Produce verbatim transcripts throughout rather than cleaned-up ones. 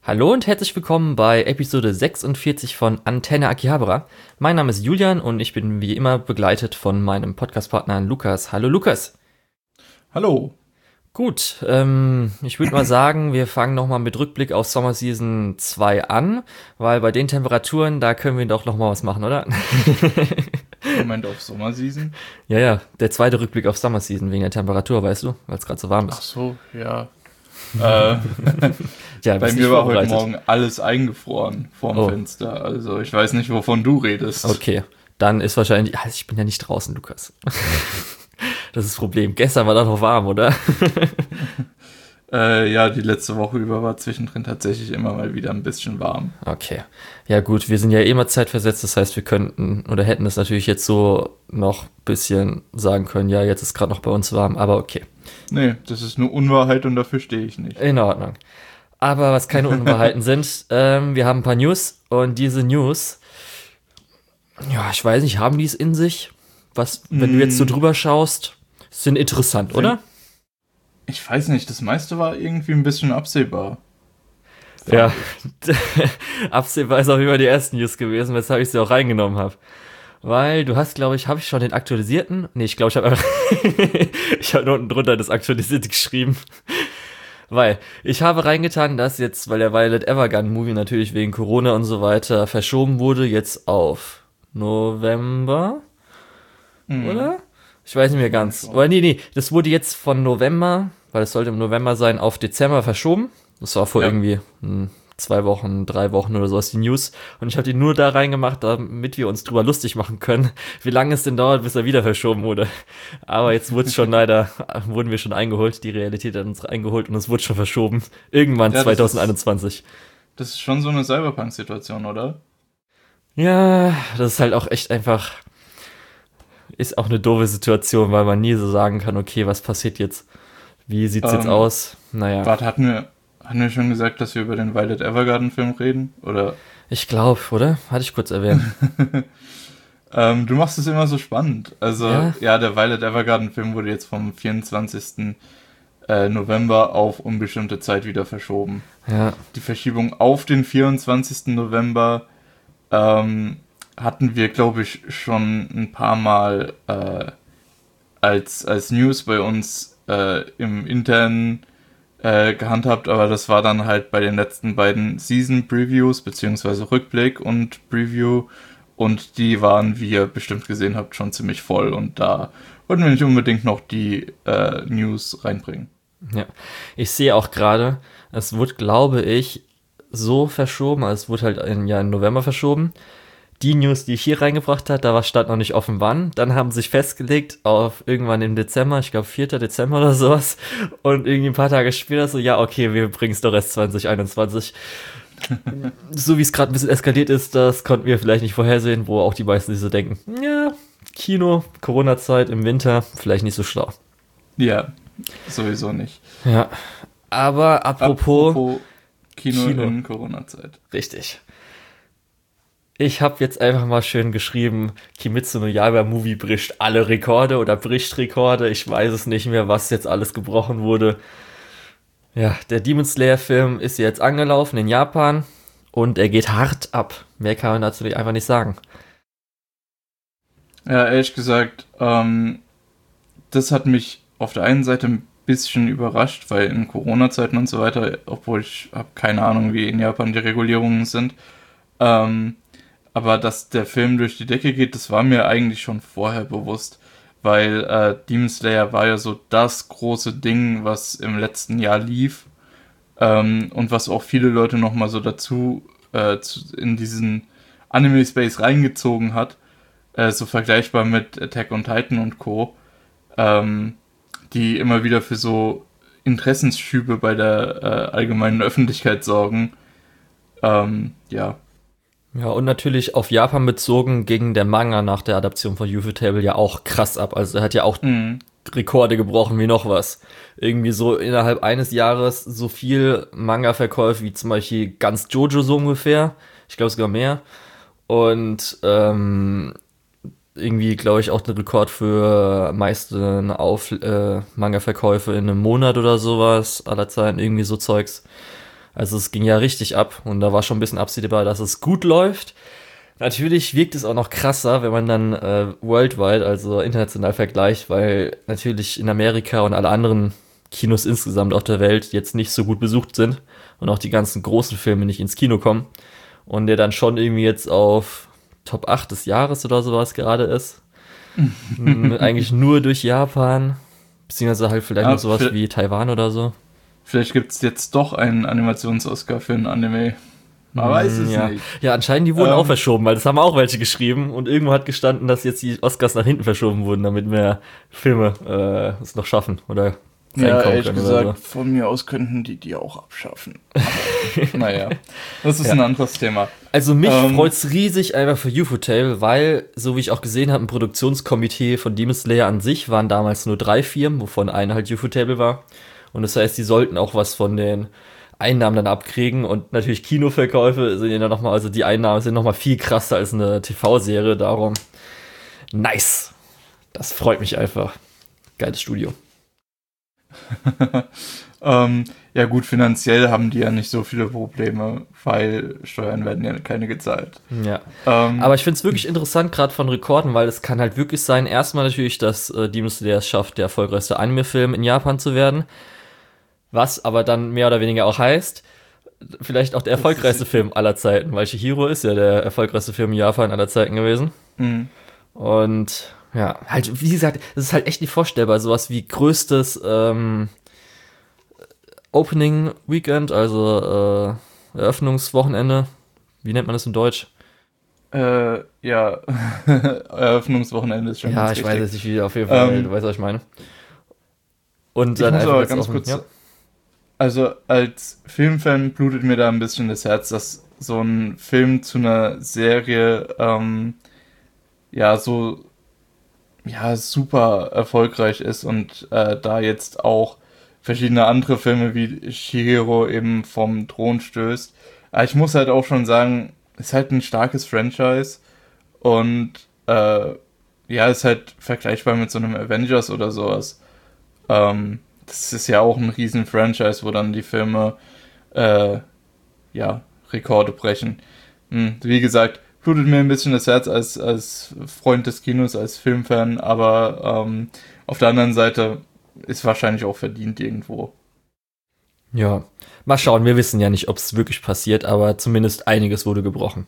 Hallo und herzlich willkommen bei Episode sechsundvierzig von Antenne Akihabara. Mein Name ist Julian und ich bin wie immer begleitet von meinem Podcastpartner Lukas. Hallo Lukas. Hallo. Gut, ähm, ich würde mal sagen, wir fangen nochmal mit Rückblick auf Summer Season zwei an, weil bei den Temperaturen, da können wir doch nochmal was machen, oder? Moment, auf Sommerseason? Ja, ja, der zweite Rückblick auf Summer Season wegen der Temperatur, weißt du, weil es gerade so warm ist. Ach so, ja. äh, ja bei mir war heute Morgen alles eingefroren vorm oh. Fenster. Also ich weiß nicht, wovon du redest. Okay, dann ist wahrscheinlich... Also ich bin ja nicht draußen, Lukas. Das ist das Problem. Gestern war doch noch warm, oder? äh, ja, die letzte Woche über war zwischendrin tatsächlich immer mal wieder ein bisschen warm. Okay. Ja gut, wir sind ja eh immer zeitversetzt, das heißt, wir könnten oder hätten es natürlich jetzt so noch ein bisschen sagen können, ja, jetzt ist gerade noch bei uns warm, aber okay. Nee, das ist nur Unwahrheit und dafür stehe ich nicht. In Ordnung. Aber was keine Unwahrheiten sind, ähm, wir haben ein paar News und diese News, ja, ich weiß nicht, haben die es in sich? Was, wenn mm. du jetzt so drüber schaust, sind interessant, oder? Ich weiß nicht, das meiste war irgendwie ein bisschen absehbar. Ja, absehbar ist auch immer die ersten News gewesen, weshalb ich sie auch reingenommen habe. Weil du hast, glaube ich, habe ich schon den aktualisierten? Nee, ich glaube, ich habe einfach ich habe unten drunter das aktualisierte geschrieben. Weil ich habe reingetan, dass jetzt, weil der Violet Evergarden Movie natürlich wegen Corona und so weiter verschoben wurde, jetzt auf November, mhm. oder? Ich weiß nicht mehr ganz. Oder nee, nee, das wurde jetzt von November, weil es sollte im November sein, auf Dezember verschoben. Das war vor ja. irgendwie hm, zwei Wochen, drei Wochen oder sowas die News. Und ich habe die nur da reingemacht, damit wir uns drüber lustig machen können, wie lange es denn dauert, bis er wieder verschoben wurde. Aber jetzt wurde es schon leider, wurden wir schon eingeholt. Die Realität hat uns eingeholt und es wurde schon verschoben. Irgendwann ja, zwanzig einundzwanzig. Das ist, das ist schon so eine Cyberpunk-Situation, oder? Ja, das ist halt auch echt einfach, ist auch eine doofe Situation, weil man nie so sagen kann, okay, was passiert jetzt? Wie sieht's ähm, jetzt aus? Naja. Warte, hatten wir... Haben wir schon gesagt, dass wir über den Violet Evergarden-Film reden? Oder? Ich glaube, oder? Hatte ich kurz erwähnt. ähm, du machst es immer so spannend. Also, ja, ja der Violet Evergarden-Film wurde jetzt vom vierundzwanzigsten November auf unbestimmte Zeit wieder verschoben. Ja. Die Verschiebung auf den vierundzwanzigsten November ähm, hatten wir, glaube ich, schon ein paar Mal äh, als, als News bei uns äh, im internen Äh, gehandhabt, aber das war dann halt bei den letzten beiden Season-Previews, beziehungsweise Rückblick und Preview, und die waren, wie ihr bestimmt gesehen habt, schon ziemlich voll, und da wollten wir nicht unbedingt noch die äh, News reinbringen. Ja, ich sehe auch gerade, es wurde, glaube ich, so verschoben, also es wurde halt im Jahr im November verschoben. Die News, die ich hier reingebracht habe, da war stand noch nicht offen wann. Dann haben sie sich festgelegt auf irgendwann im Dezember, ich glaube vierter Dezember oder sowas. Und irgendwie ein paar Tage später so, ja okay, wir bringen es doch erst zwanzig einundzwanzig. So wie es gerade ein bisschen eskaliert ist, das konnten wir vielleicht nicht vorhersehen, wo auch die meisten sich so denken, ja, Kino, Corona-Zeit im Winter, vielleicht nicht so schlau. Ja, sowieso nicht. Ja, aber apropos, apropos Kino, Kino in Corona-Zeit. Richtig. Ich habe jetzt einfach mal schön geschrieben, Kimetsu no Yaiba Movie bricht alle Rekorde oder bricht Rekorde. Ich weiß es nicht mehr, was jetzt alles gebrochen wurde. Ja, der Demon Slayer Film ist jetzt angelaufen in Japan und er geht hart ab. Mehr kann man dazu einfach nicht sagen. Ja, ehrlich gesagt, ähm, das hat mich auf der einen Seite ein bisschen überrascht, weil in Corona-Zeiten und so weiter, obwohl ich habe keine Ahnung, wie in Japan die Regulierungen sind, ähm, aber dass der Film durch die Decke geht, das war mir eigentlich schon vorher bewusst, weil äh, Demon Slayer war ja so das große Ding, was im letzten Jahr lief, ähm, und was auch viele Leute nochmal so dazu äh, zu, in diesen Anime-Space reingezogen hat, äh, so vergleichbar mit Attack on Titan und Co., ähm, die immer wieder für so Interessensschübe bei der äh, allgemeinen Öffentlichkeit sorgen. Ähm, ja. Ja, und natürlich auf Japan bezogen ging der Manga nach der Adaption von Ufotable ja auch krass ab. Also er hat ja auch mhm. Rekorde gebrochen wie noch was. Irgendwie so innerhalb eines Jahres so viel Manga-Verkäufe wie zum Beispiel ganz Jojo so ungefähr. Ich glaube sogar mehr. Und ähm, irgendwie, glaube ich, auch der Rekord für meiste Auf- äh, Manga-Verkäufe in einem Monat oder sowas aller Zeiten. Irgendwie so Zeugs. Also es ging ja richtig ab und da war schon ein bisschen absehbar, dass es gut läuft. Natürlich wirkt es auch noch krasser, wenn man dann äh, worldwide, also international vergleicht, weil natürlich in Amerika und alle anderen Kinos insgesamt auf der Welt jetzt nicht so gut besucht sind und auch die ganzen großen Filme nicht ins Kino kommen und der dann schon irgendwie jetzt auf Top acht des Jahres oder sowas gerade ist. Eigentlich nur durch Japan, beziehungsweise halt vielleicht ja, noch sowas wie Taiwan oder so. Vielleicht gibt es jetzt doch einen Animations-Oscar für einen Anime. Man mm, weiß es ja. nicht. Ja, anscheinend die wurden ähm, auch verschoben, weil das haben auch welche geschrieben und irgendwo hat gestanden, dass jetzt die Oscars nach hinten verschoben wurden, damit mehr Filme äh, es noch schaffen oder ja, ehrlich gesagt, so. Von mir aus könnten die die auch abschaffen. Aber, naja, das ist ja. ein anderes Thema. Also mich ähm, freut's riesig einfach für Ufotable, weil, so wie ich auch gesehen habe, ein Produktionskomitee von Demon Slayer an sich waren damals nur drei Firmen, wovon eine halt Ufotable war. Und das heißt, die sollten auch was von den Einnahmen dann abkriegen und natürlich Kinoverkäufe sind ja dann nochmal, also die Einnahmen sind nochmal viel krasser als eine T V-Serie, darum nice. Das freut mich einfach. Geiles Studio. ähm, ja gut, finanziell haben die ja nicht so viele Probleme, weil Steuern werden ja keine gezahlt. Ja, ähm, aber ich finde es wirklich interessant, gerade von Rekorden, weil es kann halt wirklich sein, erstmal natürlich, dass äh, Demon Slayer es schafft, der erfolgreichste Anime-Film in Japan zu werden, was aber dann mehr oder weniger auch heißt, vielleicht auch der erfolgreichste Film aller Zeiten, weil Chihiro ist ja der erfolgreichste Film in Japan aller Zeiten gewesen. Mhm. Und ja, halt, wie gesagt, es ist halt echt nicht vorstellbar, sowas wie größtes ähm, Opening Weekend, also äh, Eröffnungswochenende, wie nennt man das in Deutsch? Äh, ja, Eröffnungswochenende ist schon ja, ganz ich richtig. Weiß jetzt nicht, wie auf jeden Fall, ähm, du weißt, was ich meine. Und dann ich muss einfach aber ganz kurz, ja. Also als Filmfan blutet mir da ein bisschen das Herz, dass so ein Film zu einer Serie ähm, ja so ja super erfolgreich ist und äh, da jetzt auch verschiedene andere Filme wie Chihiro eben vom Thron stößt. Aber ich muss halt auch schon sagen, ist halt ein starkes Franchise und äh, ja, ist halt vergleichbar mit so einem Avengers oder sowas. Ähm, das ist ja auch ein riesen Franchise, wo dann die Filme äh, ja, Rekorde brechen. Hm, wie gesagt, blutet mir ein bisschen das Herz als, als Freund des Kinos, als Filmfan, aber ähm, auf der anderen Seite ist wahrscheinlich auch verdient irgendwo. Ja, mal schauen, wir wissen ja nicht, ob es wirklich passiert, aber zumindest einiges wurde gebrochen.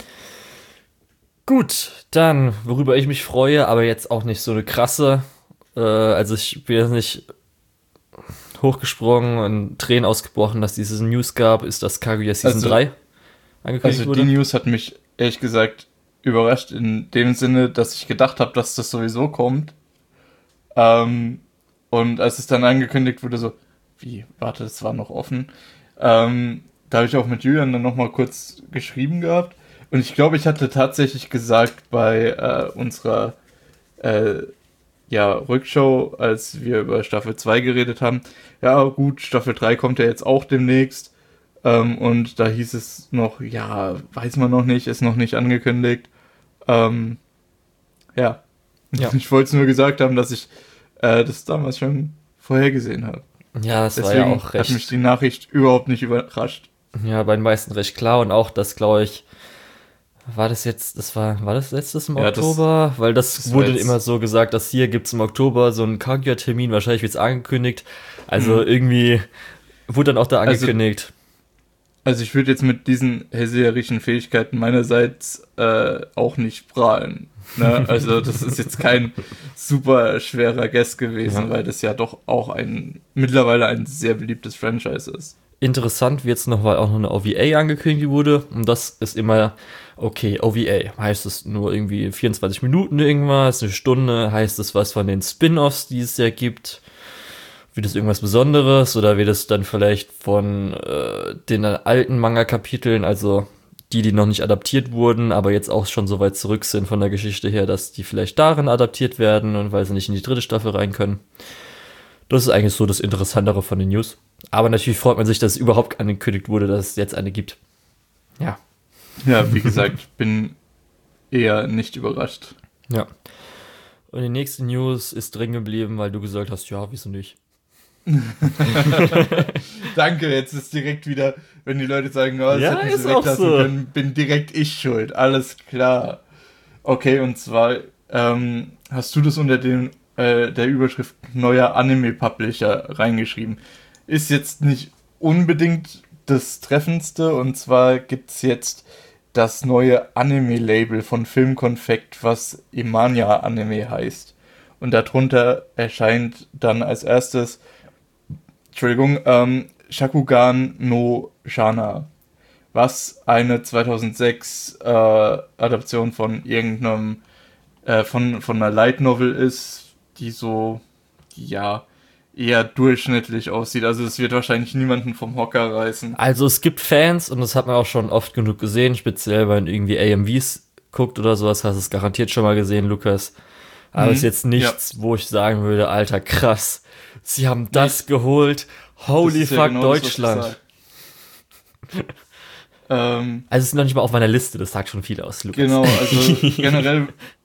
Gut, dann, worüber ich mich freue, aber jetzt auch nicht so eine krasse, äh, also ich bin jetzt nicht hochgesprungen und Tränen ausgebrochen, dass diese News gab, ist, dass Kaguya Season also, drei angekündigt also wurde. Also die News hat mich ehrlich gesagt überrascht in dem Sinne, dass ich gedacht habe, dass das sowieso kommt. Ähm, und als es dann angekündigt wurde, so, wie, warte, das war noch offen. Ähm, da habe ich auch mit Julian dann nochmal kurz geschrieben gehabt. Und ich glaube, ich hatte tatsächlich gesagt bei äh, unserer äh, ja, Rückschau, als wir über Staffel zwei geredet haben, ja gut, Staffel drei kommt ja jetzt auch demnächst. Ähm, und da hieß es noch, ja, weiß man noch nicht, ist noch nicht angekündigt. Ähm, ja. ja, ich wollte es nur gesagt haben, dass ich äh, das damals schon vorhergesehen habe. Ja, das Deswegen war ja auch recht. Hat mich die Nachricht überhaupt nicht überrascht. Ja, bei den meisten recht klar und auch, das glaube ich, war das jetzt, das war, war das letztes im ja, Oktober? Das, Weil das, das wurde immer so gesagt, dass hier gibt es im Oktober so einen Kaguya-Termin, wahrscheinlich wird es angekündigt. Also mhm. irgendwie wurde dann auch da angekündigt. Also, also ich würde jetzt mit diesen hellseherischen Fähigkeiten meinerseits äh, auch nicht prahlen. Ne? Also das ist jetzt kein super schwerer Guess gewesen, ja. weil das ja doch auch ein mittlerweile ein sehr beliebtes Franchise ist. Interessant wird es noch, weil auch noch eine O V A angekündigt wurde. Und das ist immer, okay, O V A. Heißt es nur irgendwie vierundzwanzig Minuten irgendwas, eine Stunde? Heißt es was von den Spin-Offs, die es ja gibt? Wird es irgendwas Besonderes? Oder wird es dann vielleicht von äh, den alten Manga-Kapiteln, also die, die noch nicht adaptiert wurden, aber jetzt auch schon so weit zurück sind von der Geschichte her, dass die vielleicht darin adaptiert werden und weil sie nicht in die dritte Staffel rein können? Das ist eigentlich so das Interessantere von den News. Aber natürlich freut man sich, dass es überhaupt angekündigt wurde, dass es jetzt eine gibt. Ja. Ja, wie gesagt, ich bin eher nicht überrascht. Ja. Und die nächste News ist drin geblieben, weil du gesagt hast, ja, wieso nicht? Danke, jetzt ist direkt wieder, wenn die Leute sagen, oh, das Ja, hätten ist sie auch weglassen so. können, bin direkt ich schuld. Alles klar. Okay, und zwar ähm, hast du das unter dem, äh, der Überschrift neuer Anime-Publisher reingeschrieben. Ist jetzt nicht unbedingt das Treffendste, und zwar gibt's jetzt das neue Anime-Label von Filmkonfekt, was Imania Anime heißt. Und darunter erscheint dann als erstes, Entschuldigung, ähm, Shakugan no Shana, was eine zweitausendsechs äh, Adaption von irgendeinem, äh, von, von einer Light Novel ist, die so, ja, eher durchschnittlich aussieht. Also es wird wahrscheinlich niemanden vom Hocker reißen. Also es gibt Fans, und das hat man auch schon oft genug gesehen, speziell wenn man irgendwie A M Vs guckt oder sowas, hast du es garantiert schon mal gesehen, Lukas. Aber Mhm. es ist jetzt nichts, ja, wo ich sagen würde, Alter, krass, sie haben das nee. geholt, holy fuck, ja genau Deutschland. Das, ähm, also es ist noch nicht mal auf meiner Liste, das sagt schon viel aus, Lukas. Genau, also generell,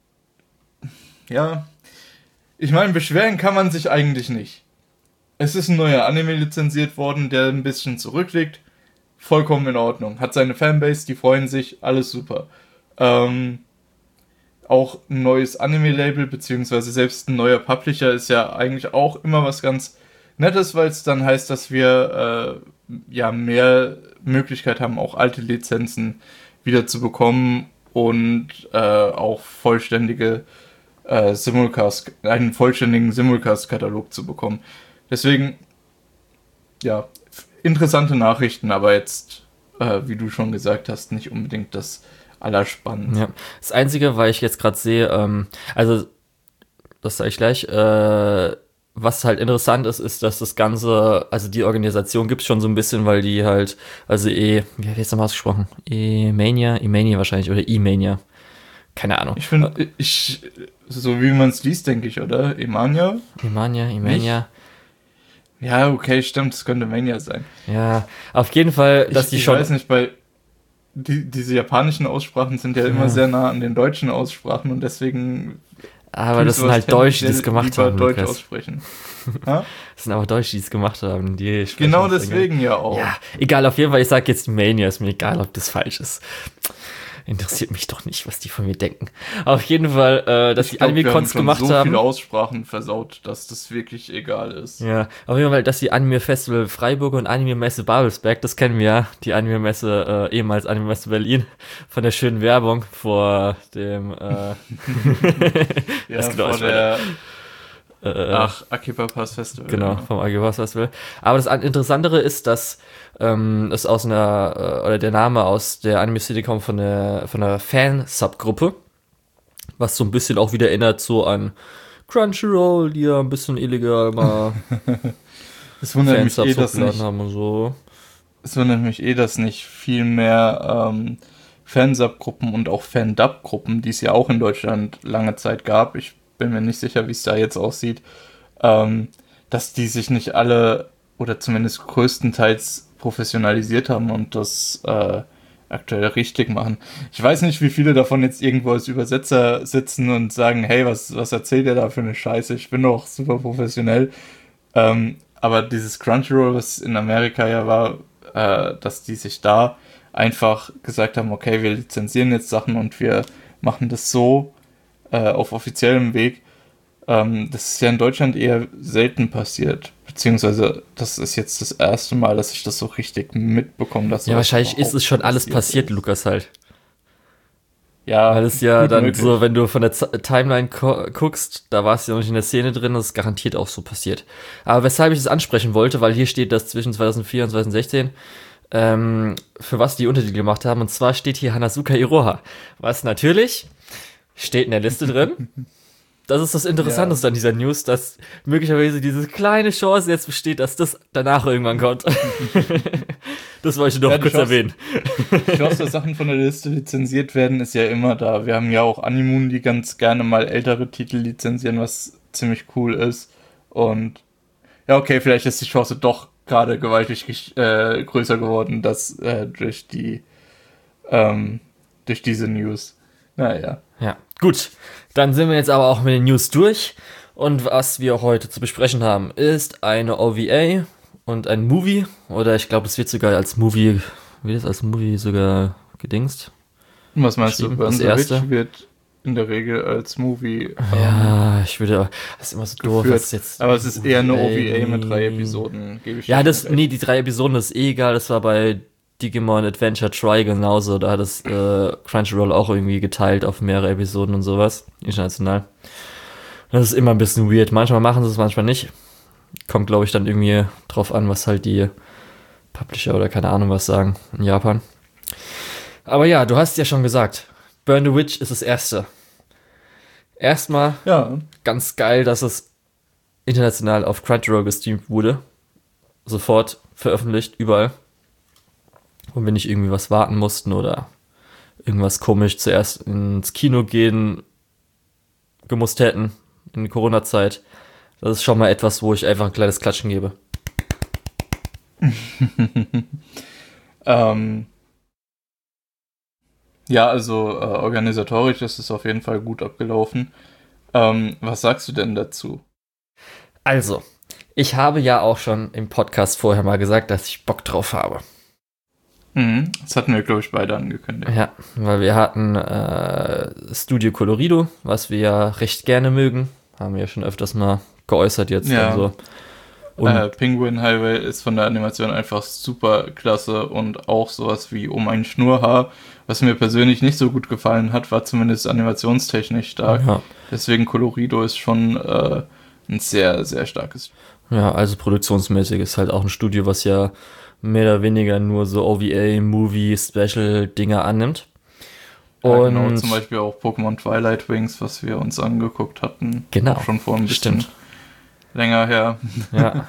ja, ich meine, beschweren kann man sich eigentlich nicht. Es ist ein neuer Anime lizenziert worden, der ein bisschen zurückliegt. Vollkommen in Ordnung. Hat seine Fanbase, die freuen sich, alles super. Ähm, auch ein neues Anime-Label, beziehungsweise selbst ein neuer Publisher ist ja eigentlich auch immer was ganz Nettes, weil es dann heißt, dass wir äh, ja mehr Möglichkeit haben, auch alte Lizenzen wieder zu bekommen und äh, auch vollständige äh, Simulcast, einen vollständigen Simulcast-Katalog zu bekommen. Deswegen, ja, interessante Nachrichten, aber jetzt, äh, wie du schon gesagt hast, nicht unbedingt das Allerspannendste. Ja. Das Einzige, weil ich jetzt gerade sehe, ähm, also, das sage ich gleich, äh, was halt interessant ist, ist, dass das Ganze, also die Organisation gibt es schon so ein bisschen, weil die halt, also E, wie hat jetzt nochmal ausgesprochen? E-Mania? E-Mania wahrscheinlich, oder E-Mania. Keine Ahnung. Ich finde, ich, so wie man es liest, denke ich, oder? E-Mania? E-Mania, E-Mania. Ja, okay, stimmt, es könnte Mania sein. Ja, auf jeden Fall, dass ich, die ich schon... Ich weiß nicht, weil die, diese japanischen Aussprachen sind ja, ja immer sehr nah an den deutschen Aussprachen und deswegen... Aber das sind halt Deutsche, die es gemacht haben, Deutsch Lukas. Aussprechen. Das sind aber Deutsche, die es gemacht haben. Die genau deswegen ja auch. Ja, egal, auf jeden Fall, ich sag jetzt Mania, ist mir egal, ob das falsch ist. Interessiert mich doch nicht, was die von mir denken. Auf jeden Fall, äh, dass ich die glaub, Anime-Cons gemacht haben. so viele Aussprachen versaut, dass das wirklich egal ist. Ja, auf jeden Fall, dass die Anime-Festival Freiburg und Anime-Messe Babelsberg, das kennen wir ja, die Anime-Messe, äh, ehemals Anime-Messe Berlin, von der schönen Werbung vor dem, äh, ja, vor der, äh, ach, Akiba Pass Festival. Genau, ja. Vom Akiba Pass Festival. Aber das Interessantere ist, dass ähm, es aus einer, äh, oder der Name aus der Anime City kommt von der, von einer Fan-Subgruppe, was so ein bisschen auch wieder erinnert so an Crunchyroll, die ja ein bisschen illegal mal es wundert mich eh, dass nicht, haben und so. Es wundert mich eh, dass nicht viel mehr ähm, Fansubgruppen und auch Fan-Dub-Gruppen, die es ja auch in Deutschland lange Zeit gab, ich bin mir nicht sicher, wie es da jetzt aussieht, ähm, dass die sich nicht alle oder zumindest größtenteils professionalisiert haben und das äh, aktuell richtig machen. Ich weiß nicht, wie viele davon jetzt irgendwo als Übersetzer sitzen und sagen, hey, was, was erzählt ihr da für eine Scheiße? Ich bin doch super professionell. Ähm, aber dieses Crunchyroll, was in Amerika ja war, äh, dass die sich da einfach gesagt haben, okay, wir lizenzieren jetzt Sachen und wir machen das so äh, auf offiziellem Weg. Ähm, das ist ja in Deutschland eher selten passiert. Beziehungsweise, das ist jetzt das erste Mal, dass ich das so richtig mitbekomme. Dass ja, wahrscheinlich ist es schon alles passiert, ist. Lukas, halt. Ja, weil es ja dann möglich. So, wenn du von der Z- Timeline ko- guckst, da war es ja noch nicht in der Szene drin, das ist garantiert auch so passiert. Aber weshalb ich das ansprechen wollte, weil hier steht, dass zwischen zweitausendvier und zweitausendsechzehn ähm, für was die Untertitel gemacht haben, und zwar steht hier Hanazuka Iroha, was natürlich steht in der Liste drin. Das ist das Interessanteste ja. an dieser News, dass möglicherweise diese kleine Chance jetzt besteht, dass das danach irgendwann kommt. Das wollte ich noch ja, kurz Chance, erwähnen. Die Chance, dass Sachen von der Liste lizenziert werden, ist ja immer da. Wir haben ja auch Animoon, die ganz gerne mal ältere Titel lizenzieren, was ziemlich cool ist. Und ja, okay, vielleicht ist die Chance doch gerade gewaltig äh, größer geworden, dass äh, durch die ähm, durch diese News. Naja. Ja, gut. Dann sind wir jetzt aber auch mit den News durch. Und was wir heute zu besprechen haben, ist eine O V A und ein Movie, oder ich glaube, es wird sogar als Movie, wird es als Movie sogar gedingst? Was meinst du? Das Burn the erste? Witch wird in der Regel als Movie ähm, Ja, ich würde, das ist immer so doof, geführt. was jetzt. Aber es ist eher eine O V A nee. mit drei Episoden, gebe ich Ja, dir das, schon recht. nee, die drei Episoden ist eh egal, das war bei Digimon Adventure Try genauso, da hat es äh, Crunchyroll auch irgendwie geteilt auf mehrere Episoden und sowas, international. Das ist immer ein bisschen weird, manchmal machen sie es, manchmal nicht. Kommt, glaube ich, dann irgendwie drauf an, was halt die Publisher oder keine Ahnung was sagen in Japan. Aber ja, du hast ja schon gesagt, Burn the Witch ist das erste. Erstmal Ja, ganz geil, dass es international auf Crunchyroll gestreamt wurde. Sofort veröffentlicht, überall. Und wir nicht irgendwie was warten mussten oder irgendwas komisch zuerst ins Kino gehen gemusst hätten in der Corona-Zeit. Das ist schon mal etwas, wo ich einfach ein kleines Klatschen gebe. ähm, ja, also äh, organisatorisch ist es auf jeden Fall gut abgelaufen. Ähm, was sagst du denn dazu? Also, ich habe ja auch schon im Podcast vorher mal gesagt, dass ich Bock drauf habe. Mhm, das hatten wir, glaube ich, beide angekündigt. Ja, weil wir hatten äh, Studio Colorido, was wir ja recht gerne mögen. Haben wir ja schon öfters mal geäußert jetzt. Ja. Also. Und Äh, Penguin Highway ist von der Animation einfach super klasse und auch sowas wie Um ein Schnurrhaar. Was mir persönlich nicht so gut gefallen hat, war zumindest animationstechnisch stark. ja, Deswegen Colorido ist schon äh, ein sehr, sehr starkes. ja, also produktionsmäßig ist halt auch ein Studio, was ja mehr oder weniger nur so O V A, Movie, Special-Dinger annimmt. Ja, Und genau, zum Beispiel auch Pokémon Twilight Wings, was wir uns angeguckt hatten. Genau, Auch schon vor ein bisschen stimmt. länger her. Ja.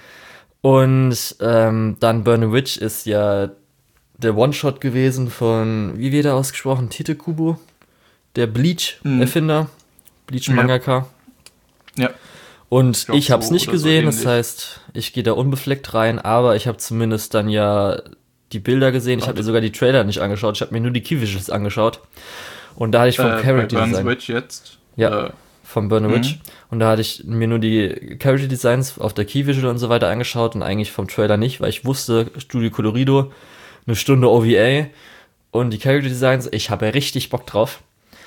Und ähm, dann Burn the Witch ist ja der One-Shot gewesen von, wie wird er ausgesprochen? Tite Kubo? Der Bleach-Erfinder. Mhm. Bleach-Mangaka. Ja. Und glaub, ich habe es so nicht oder so gesehen, das ähnlich. heißt, ich gehe da unbefleckt rein, aber ich habe zumindest dann ja die Bilder gesehen. Ich habe Warte. mir sogar die Trailer nicht angeschaut, ich habe mir nur die Key-Visuals angeschaut. Und da hatte ich vom Äh, bei Character Burn the Design. Witch jetzt. Ja. Äh, Von Burn the Mhm. Witch. Und da hatte ich mir nur die Character Designs auf der Key Visual und so weiter angeschaut und eigentlich vom Trailer nicht, weil ich wusste, Studio Colorido, eine Stunde O V A und die Character Designs, ich habe richtig Bock drauf.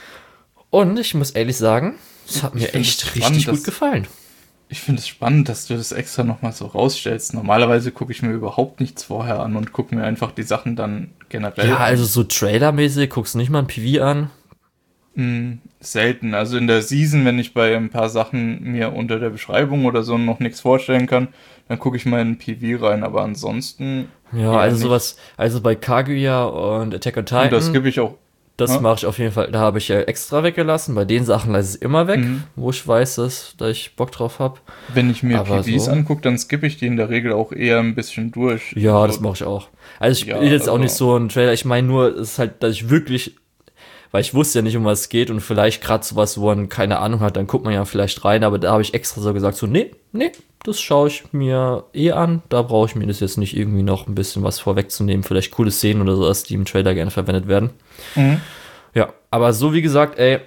Und ich muss ehrlich sagen, es hat Ich mir find echt es richtig spannend, gut dass- gefallen. Ich finde es spannend, dass du das extra nochmal so rausstellst. Normalerweise gucke ich mir überhaupt nichts vorher an und gucke mir einfach die Sachen dann generell Ja, an. also so Trailer-mäßig, guckst du nicht mal ein P V an? Mm, selten. Also in der Season, wenn ich bei ein paar Sachen mir unter der Beschreibung oder so noch nichts vorstellen kann, dann gucke ich mal in P V rein. Aber ansonsten, Ja, eher also nicht. sowas, also bei Kaguya und Attack on Und Titan, das das, gebe ich auch. Ja. mache ich auf jeden Fall, da habe ich ja extra weggelassen. Bei den Sachen lasse ich es immer weg, Mhm. wo ich weiß, dass, dass ich Bock drauf habe. Wenn ich mir Aber P Vs so- angucke, dann skippe ich die in der Regel auch eher ein bisschen durch. Ja, Also, das mache ich auch. Also ich Ja, will jetzt auch also- nicht so einen Trailer, ich meine nur, es ist halt, dass ich wirklich, weil ich wusste ja nicht, um was es geht und vielleicht gerade sowas, wo man keine Ahnung hat, dann guckt man ja vielleicht rein, aber da habe ich extra so gesagt, so, nee, nee, das schaue ich mir eh an, da brauche ich mir das jetzt nicht irgendwie noch ein bisschen was vorwegzunehmen, vielleicht coole Szenen oder sowas, die im Trailer gerne verwendet werden. Mhm. Ja, aber so wie gesagt, ey,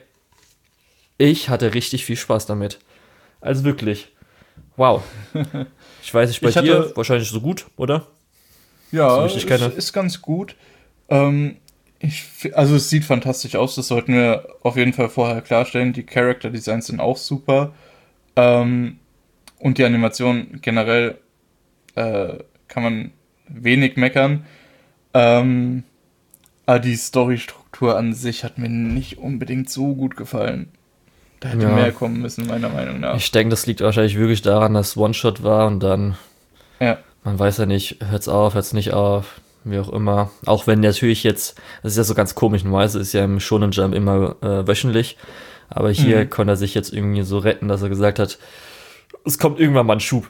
ich hatte richtig viel Spaß damit. Also wirklich, wow. Ich weiß nicht, bei Ich dir hatte- wahrscheinlich so gut, oder? So Ja, richtig ist, keine- ist ganz gut. Ähm, ich, fi- also es sieht fantastisch aus, das sollten wir auf jeden Fall vorher klarstellen. Die Character Designs sind auch super. Ähm, und die Animation generell äh, kann man wenig meckern. Ähm, aber die Storystruktur an sich hat mir nicht unbedingt so gut gefallen. Da hätte Ja. mehr kommen müssen, meiner Meinung nach. Ich denke, das liegt wahrscheinlich wirklich daran, dass es One-Shot war und dann, Ja. man weiß ja nicht, hört's auf, hört's nicht auf, wie auch immer. Auch wenn natürlich jetzt, das ist ja so ganz komisch, normalerweise ist ja im Shonen Jump immer äh, wöchentlich, aber hier Mhm. konnte er sich jetzt irgendwie so retten, dass er gesagt hat, es kommt irgendwann mal ein Schub.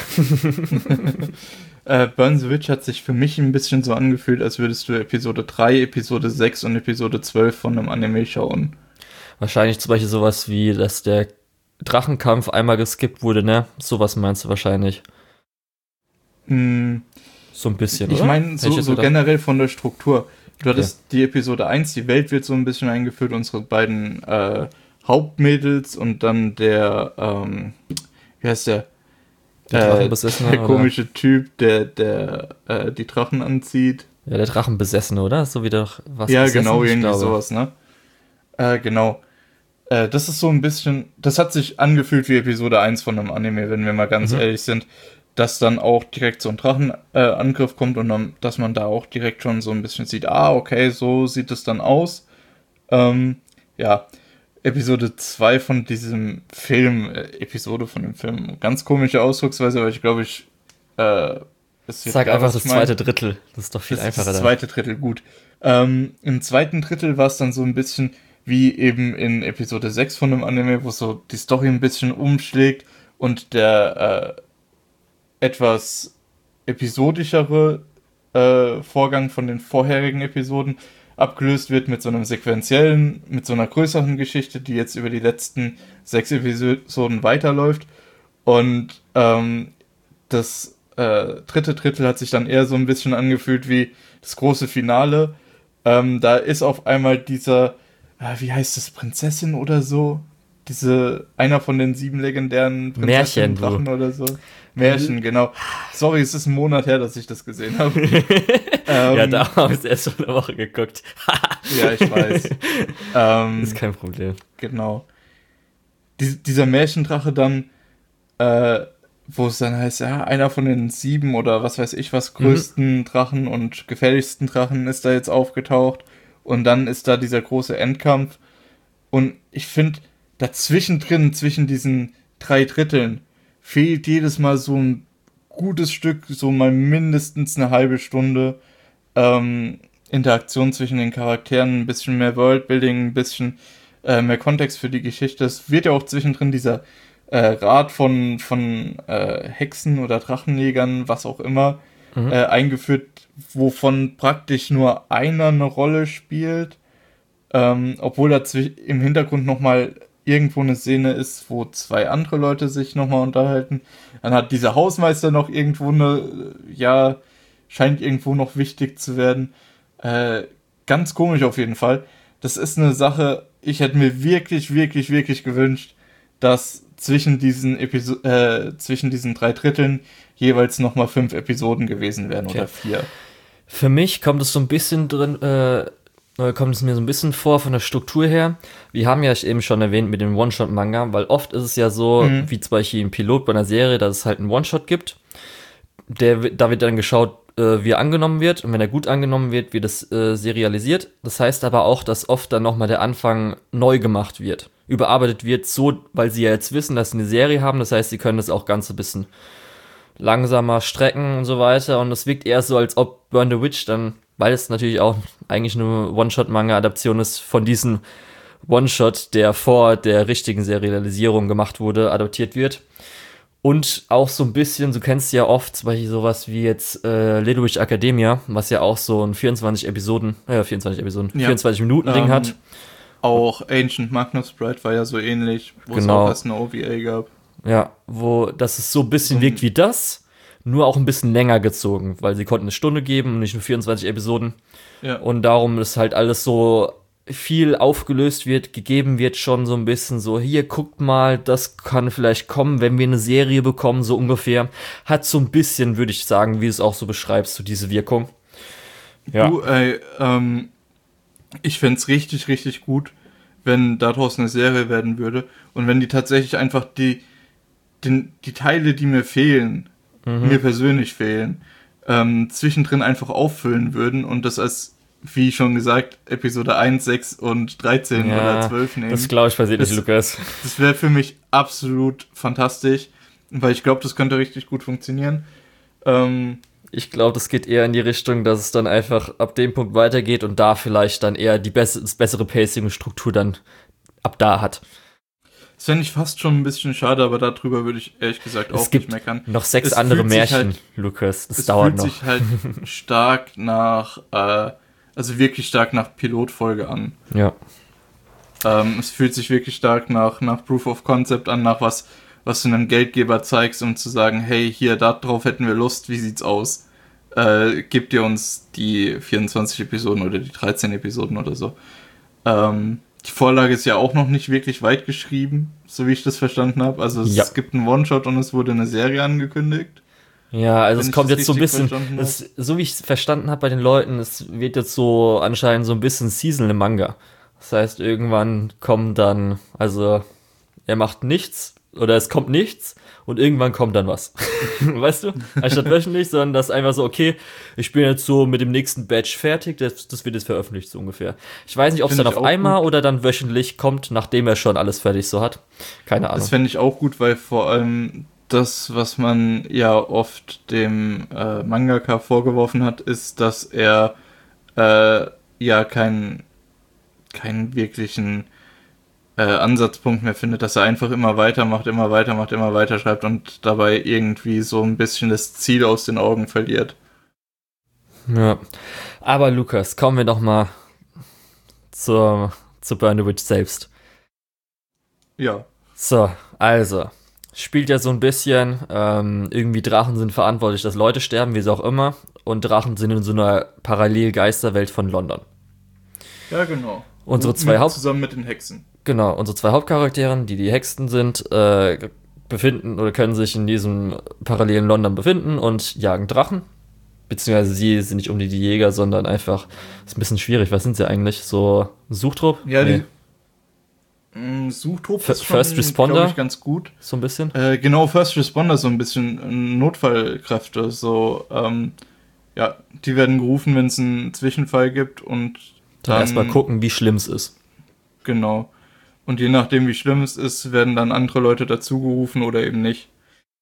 Äh, Burn the Witch hat sich für mich ein bisschen so angefühlt, als würdest du Episode drei, Episode sechs und Episode zwölf von einem Anime schauen. Wahrscheinlich zum Beispiel sowas wie, dass der Drachenkampf einmal geskippt wurde, ne? Sowas meinst du wahrscheinlich. Hm, So ein bisschen, ich oder? meine, Hätte ich so, jetzt so gedacht. generell von der Struktur. Du hattest die Episode eins, die Welt wird so ein bisschen eingeführt, unsere beiden äh, Hauptmädels und dann der, ähm, wie heißt der? Der äh, Drachenbesessene, der oder? komische Typ, der, der äh, die Drachen anzieht. Ja, der Drachenbesessene, oder? So wie doch was Ja, besessen, genau, ich irgendwie glaube. sowas, ne? Äh, genau. Äh, das ist so ein bisschen, das hat sich angefühlt wie Episode eins von einem Anime, wenn wir mal ganz Mhm. ehrlich sind, dass dann auch direkt so ein Drachenangriff äh, Angriff kommt und dann, dass man da auch direkt schon so ein bisschen sieht, ah, okay, so sieht es dann aus. Ähm, ja, Episode zwei von diesem Film, äh, Episode von dem Film, ganz komische Ausdrucksweise, aber ich glaube, ich, äh, ist jetzt Sag klar, einfach was das ich meine. zweite Drittel. Das ist doch viel Das ist einfacher das dann. zweite Drittel, gut. Ähm, im zweiten Drittel war es dann so ein bisschen wie eben in Episode sechs von dem Anime, wo so die Story ein bisschen umschlägt und der äh, etwas episodischere äh, Vorgang von den vorherigen Episoden abgelöst wird mit so einem sequenziellen, mit so einer größeren Geschichte, die jetzt über die letzten sechs Episoden weiterläuft. Und ähm, das äh, dritte Drittel hat sich dann eher so ein bisschen angefühlt wie das große Finale. Ähm, da ist auf einmal dieser, äh, wie heißt das, Prinzessin oder so? Diese, einer von den sieben legendären Märchen, du. Prinzessinnen-Drachen oder so. Märchen, genau. Sorry, es ist ein Monat her, dass ich das gesehen habe. Ja, ähm, da haben wir erst schon eine Woche geguckt. ja, ich weiß. Ähm, Ist kein Problem. genau. Dies, dieser Märchendrache dann, äh, wo es dann heißt, ja, einer von den sieben oder was weiß ich was größten Drachen und gefährlichsten Drachen ist da jetzt aufgetaucht und dann ist da dieser große Endkampf und ich finde, dazwischen drin, zwischen diesen drei Dritteln, fehlt jedes Mal so ein gutes Stück, so mal mindestens eine halbe Stunde ähm, Interaktion zwischen den Charakteren, ein bisschen mehr Worldbuilding, ein bisschen äh, mehr Kontext für die Geschichte. Es wird ja auch zwischendrin dieser äh, Rat von, von äh, Hexen oder Drachenjägern, was auch immer, Mhm. äh, eingeführt, wovon praktisch nur einer eine Rolle spielt, ähm, obwohl da zwi- im Hintergrund nochmal irgendwo eine Szene ist, wo zwei andere Leute sich nochmal unterhalten. Dann hat dieser Hausmeister noch irgendwo eine, äh, ja, scheint irgendwo noch wichtig zu werden. Äh, ganz komisch auf jeden Fall. Das ist eine Sache, ich hätte mir wirklich, wirklich, wirklich gewünscht, dass zwischen diesen Episo äh, zwischen diesen drei Dritteln jeweils nochmal fünf Episoden gewesen wären Okay. oder vier. Für mich kommt es so ein bisschen drin, äh, äh, kommt es mir so ein bisschen vor von der Struktur her. Wir haben ja eben schon erwähnt mit dem One-Shot-Manga, weil oft ist es ja so, Mhm. wie zum Beispiel im Pilot bei einer Serie, dass es halt einen One-Shot gibt. Der, wi- da wird dann geschaut, äh, wie er angenommen wird. Und wenn er gut angenommen wird, wird es äh, serialisiert. Das heißt aber auch, dass oft dann nochmal der Anfang neu gemacht wird. Überarbeitet wird, so, weil sie ja jetzt wissen, dass sie eine Serie haben. Das heißt, sie können das auch ganz ein bisschen langsamer strecken und so weiter. Und es wirkt eher so, als ob Burn the Witch dann, weil es natürlich auch eigentlich eine One-Shot-Manga-Adaption ist, von diesem One-Shot, der vor der richtigen Serialisierung gemacht wurde, adaptiert wird. Und auch so ein bisschen, du kennst ja oft zum Beispiel sowas wie jetzt äh, Little Witch Academia, was ja auch so ein vierundzwanzig Episoden, äh, vierundzwanzig Episoden, Ja. vierundzwanzig Minuten Ding Ähm, hat. Auch Ancient Magnus Bride war ja so ähnlich, wo Genau. es auch erst eine O V A gab. Ja, wo das es so ein bisschen So ein- wirkt wie das, nur auch ein bisschen länger gezogen, weil sie konnten eine Stunde geben und nicht nur vierundzwanzig Episoden. Ja. Und darum ist halt alles so viel aufgelöst wird, gegeben wird schon so ein bisschen so, hier, guckt mal, das kann vielleicht kommen, wenn wir eine Serie bekommen, so ungefähr. Hat so ein bisschen, würde ich sagen, wie du es auch so beschreibst, so diese Wirkung. Ja. Du, ey, ähm, ich fänd's richtig, richtig gut, wenn daraus eine Serie werden würde und wenn die tatsächlich einfach die, den, die Teile, die mir fehlen, mir persönlich fehlen, ähm, zwischendrin einfach auffüllen würden und das als, wie schon gesagt, Episode eins, sechs und dreizehn oder zwölf nehmen. das glaube ich passiert nicht, Das- Lukas. Das wäre für mich absolut fantastisch, weil ich glaube, das könnte richtig gut funktionieren. Ähm, Ich glaube, das geht eher in die Richtung, dass es dann einfach ab dem Punkt weitergeht und da vielleicht dann eher die bess das bessere Pacing und Struktur dann ab da hat. Das fände ich fast schon ein bisschen schade, aber darüber würde ich ehrlich gesagt Es auch gibt nicht meckern. noch sechs Es andere fühlt sich Märchen, halt- Lukas. Das Es dauert fühlt noch. sich halt stark nach, äh, also wirklich stark nach Pilotfolge an. Ja. Ähm, es fühlt sich wirklich stark nach, nach Proof of Concept an, nach was, was du einem Geldgeber zeigst, um zu sagen, hey, hier, darauf hätten wir Lust, wie sieht's aus? Äh, gebt ihr uns die vierundzwanzig Episoden oder die dreizehn Episoden oder so. Ähm, die Vorlage ist ja auch noch nicht wirklich weit geschrieben, so wie ich das verstanden habe. Also es Ja. gibt einen One-Shot und es wurde eine Serie angekündigt. Ja, also Wenn es ich kommt das jetzt so ein richtig bisschen, verstanden hab. es, so wie ich es verstanden habe bei den Leuten, es wird jetzt so anscheinend so ein bisschen Season im Manga. Das heißt, irgendwann kommt dann, also er macht nichts oder es kommt nichts und irgendwann kommt dann was. Weißt du? Anstatt wöchentlich, sondern das ist einfach so, okay, ich bin jetzt so mit dem nächsten Batch fertig, das, das wird jetzt veröffentlicht, so ungefähr. Ich weiß nicht, ob es Find dann ich auf auch einmal gut. oder dann wöchentlich kommt, nachdem er schon alles fertig so hat. Keine Ahnung. Das fände ich auch gut, weil vor allem das, was man ja oft dem äh, Mangaka vorgeworfen hat, ist, dass er äh, ja keinen keinen wirklichen äh, Ansatzpunkt mehr findet, dass er einfach immer weitermacht, immer weitermacht, immer weiter schreibt und dabei irgendwie so ein bisschen das Ziel aus den Augen verliert. Ja. Aber Lukas, kommen wir doch mal zur, zu Burn the Witch selbst. Ja. So, also, spielt ja so ein bisschen, ähm, irgendwie Drachen sind verantwortlich, dass Leute sterben, wie sie auch immer, und Drachen sind in so einer Parallelgeisterwelt von London. Ja, genau. Unsere Und zwei mit, Haupt- zusammen mit den Hexen. Genau, unsere zwei Hauptcharaktere, die die Hexen sind, äh, befinden oder können sich in diesem parallelen London befinden und jagen Drachen. Beziehungsweise sie sind nicht um die, die Jäger, sondern einfach, ist ein bisschen schwierig, was sind sie eigentlich? So Suchtrupp? Ja, Nee, die mh, Suchtrupp F- ist schon, First Responder? glaube ich, ganz gut. so ein bisschen. Äh, genau, First Responder, so ein bisschen äh, Notfallkräfte. So, ähm, ja, die werden gerufen, wenn es einen Zwischenfall gibt und Dann dann erstmal gucken, wie schlimm es ist. Genau. Und je nachdem, wie schlimm es ist, werden dann andere Leute dazugerufen oder eben nicht.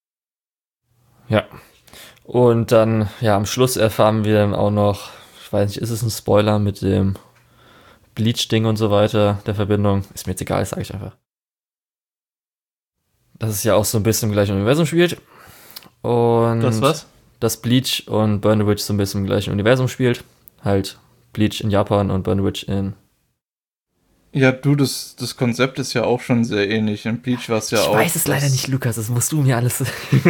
Ja. Und dann, ja, am Schluss erfahren wir dann auch noch, ich weiß nicht, ist es ein Spoiler mit dem Bleach-Ding und so weiter, der Verbindung? Ist mir jetzt egal, sage ich einfach. Dass es ja auch so ein bisschen im gleichen Universum spielt. Und Das was? dass Bleach und Burn the Witch so ein bisschen im gleichen Universum spielt. Halt Bleach in Japan und Burn the Witch in... Ja, du, das, das Konzept ist ja auch schon sehr ähnlich. In Bleach war es ja ich auch. weiß es leider das- nicht, Lukas, das musst du mir alles...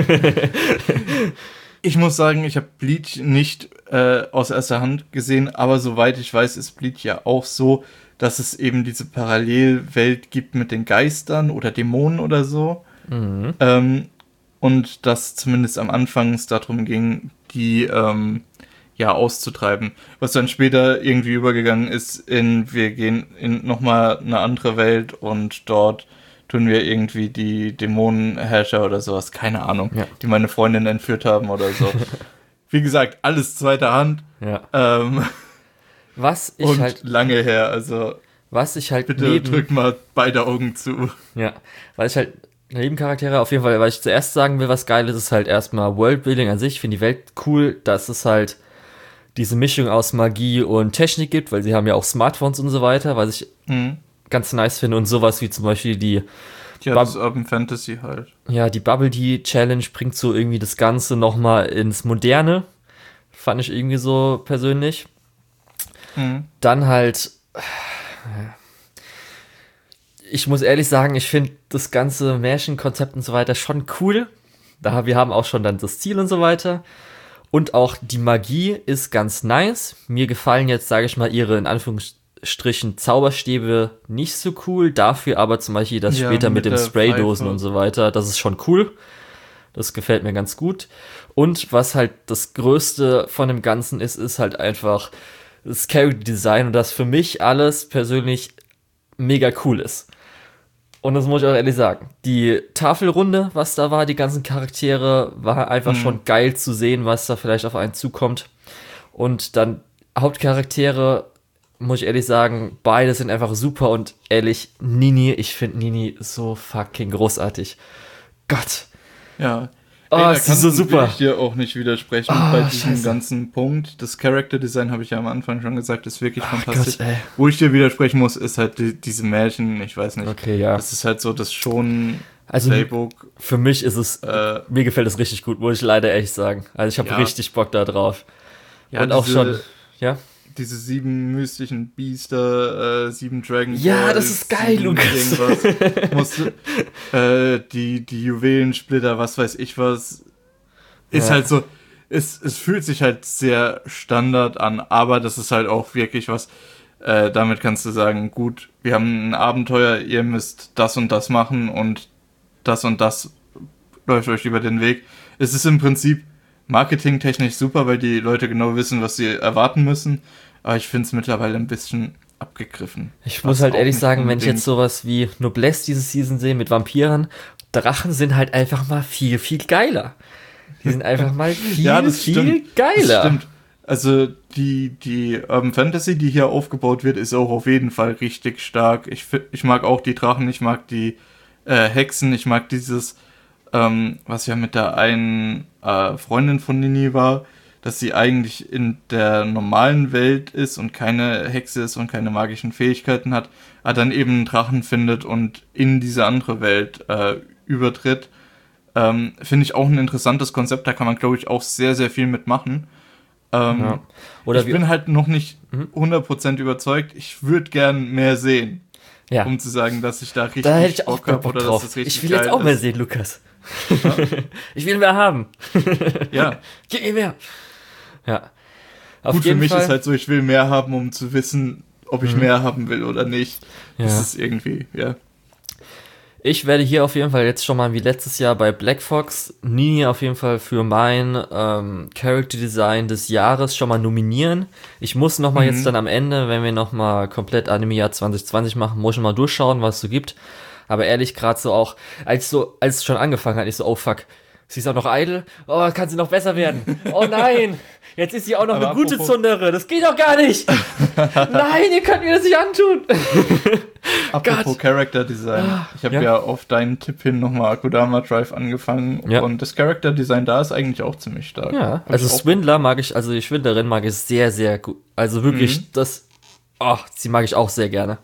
Ich muss sagen, ich habe Bleach nicht äh, aus erster Hand gesehen, aber soweit ich weiß, ist Bleach ja auch so, dass es eben diese Parallelwelt gibt mit den Geistern oder Dämonen oder so. mhm. Ähm, und dass zumindest am Anfang es darum ging, die ähm, ja auszutreiben. Was dann später irgendwie übergegangen ist in, wir gehen in nochmal eine andere Welt und dort tun wir irgendwie die Dämonenherrscher oder sowas, keine Ahnung, Ja. die meine Freundin entführt haben oder so. Wie gesagt, alles zweiter Hand Ja. ähm, Was ich und halt... lange her, also Was ich halt bitte neben... drück mal beide Augen zu. Ja, weil ich halt Nebencharaktere auf jeden Fall, weil ich zuerst sagen will, was geil ist, ist halt erstmal Worldbuilding an sich. Ich finde die Welt cool, dass es halt diese Mischung aus Magie und Technik gibt, weil sie haben ja auch Smartphones und so weiter, was ich Mhm. ganz nice finde und sowas wie zum Beispiel die, Ja, Bub- das ist Urban Fantasy halt. ja, die Bubble Tea Challenge bringt so irgendwie das Ganze nochmal ins Moderne. Fand ich irgendwie so persönlich. Mhm. Dann halt, ich muss ehrlich sagen, ich finde das ganze Märchenkonzept und so weiter schon cool. Da, wir haben auch schon dann das Ziel und so weiter. Und auch die Magie ist ganz nice. Mir gefallen jetzt, sage ich mal, ihre in Anführungsstrichen Zauberstäbe nicht so cool. Dafür aber zum Beispiel das Ja, später mit, mit den der Spraydosen Pfeife. und so weiter. Das ist schon cool. Das gefällt mir ganz gut. Und was halt das Größte von dem Ganzen ist, ist halt einfach das Character Design und das für mich alles persönlich mega cool ist. Und das muss ich auch ehrlich sagen. Die Tafelrunde, was da war, die ganzen Charaktere, war einfach Mhm. schon geil zu sehen, was da vielleicht auf einen zukommt. Und dann Hauptcharaktere, muss ich ehrlich sagen, beide sind einfach super und ehrlich, Nini, ich finde Nini so fucking großartig. Gott. Ja. Oh, Ey, da ist sie kann- so super. will ich dir auch nicht widersprechen Ah, bei diesem scheiße. ganzen Punkt. Das Character Design habe ich ja am Anfang schon gesagt, ist wirklich Ach fantastisch. Gott, ey. Wo ich dir widersprechen muss, ist halt die, diese Märchen, ich weiß nicht. Okay, ja. Das ist halt so das schon Also Playbook. für mich ist es, Äh, mir gefällt es richtig gut, muss ich leider echt sagen. Also ich habe Ja. richtig Bock da drauf. ja, und auch diese, schon, ja. Diese sieben mystischen Biester, äh, sieben Dragon Ja, Balls, das ist geil, sieben Lukas. irgendwas. Musst, du- äh, die, die Juwelensplitter, was weiß ich was. Ist Ja. halt so, es, es fühlt sich halt sehr Standard an, aber das ist halt auch wirklich was, Äh, damit kannst du sagen, gut, wir haben ein Abenteuer, ihr müsst das und das machen und das und das läuft euch über den Weg. Es ist im Prinzip marketingtechnisch super, weil die Leute genau wissen, was sie erwarten müssen. Aber ich finde es mittlerweile ein bisschen abgegriffen. Ich muss halt ehrlich sagen, wenn ich jetzt sowas wie Noblesse diese Season sehe mit Vampiren, Drachen sind halt einfach mal viel, viel geiler. Die sind einfach mal viel, ja, das viel stimmt. geiler. Das stimmt. Also die, die Urban Fantasy, die hier aufgebaut wird, ist auch auf jeden Fall richtig stark. Ich, ich mag auch die Drachen, ich mag die äh, Hexen, ich mag dieses, ähm, was ja mit der einen äh, Freundin von Nini war, dass sie eigentlich in der normalen Welt ist und keine Hexe ist und keine magischen Fähigkeiten hat, aber dann eben einen Drachen findet und in diese andere Welt äh, übertritt. Ähm, finde ich auch ein interessantes Konzept, da kann man, glaube ich, auch sehr, sehr viel mitmachen. Ähm, ja. Oder ich bin halt noch nicht hundert Prozent überzeugt. Ich würde gern mehr sehen, ja. um zu sagen, dass ich da richtig da hätte ich auch Bock habe Bock oder drauf. dass das richtig Ich will jetzt auch ist. mehr sehen, Lukas. Ja? Ich will mehr haben. Ja. Gib mir mehr. Ja. Auf Gut, jeden für mich Fall. ist halt so, ich will mehr haben, um zu wissen, ob ich mhm. mehr haben will oder nicht. Ja. Das ist irgendwie, ja. Ich werde hier auf jeden Fall jetzt schon mal wie letztes Jahr bei Black Fox Nini auf jeden Fall für mein ähm, Character Design des Jahres schon mal nominieren. Ich muss nochmal mhm. jetzt dann am Ende, wenn wir nochmal komplett Anime-Jahr zwanzig zwanzig machen, muss ich mal durchschauen, was es so gibt. Aber ehrlich, gerade so auch, als so, als es schon angefangen hat, ich so, oh fuck, sie ist auch noch eitel, oh, kann sie noch besser werden. Oh nein, jetzt ist sie auch noch aber eine gute Zundere, das geht doch gar nicht. Nein, ihr könnt mir das nicht antun. Apropos Gott. Character Design, ich habe ja. ja auf deinen Tipp hin nochmal Akudama Drive angefangen ja. und das Character Design da ist eigentlich auch ziemlich stark. Ja, hab also Swindler mag ich, also die Schwindlerin mag ich sehr, sehr gut. Also wirklich, mhm. das, oh, sie mag ich auch sehr gerne.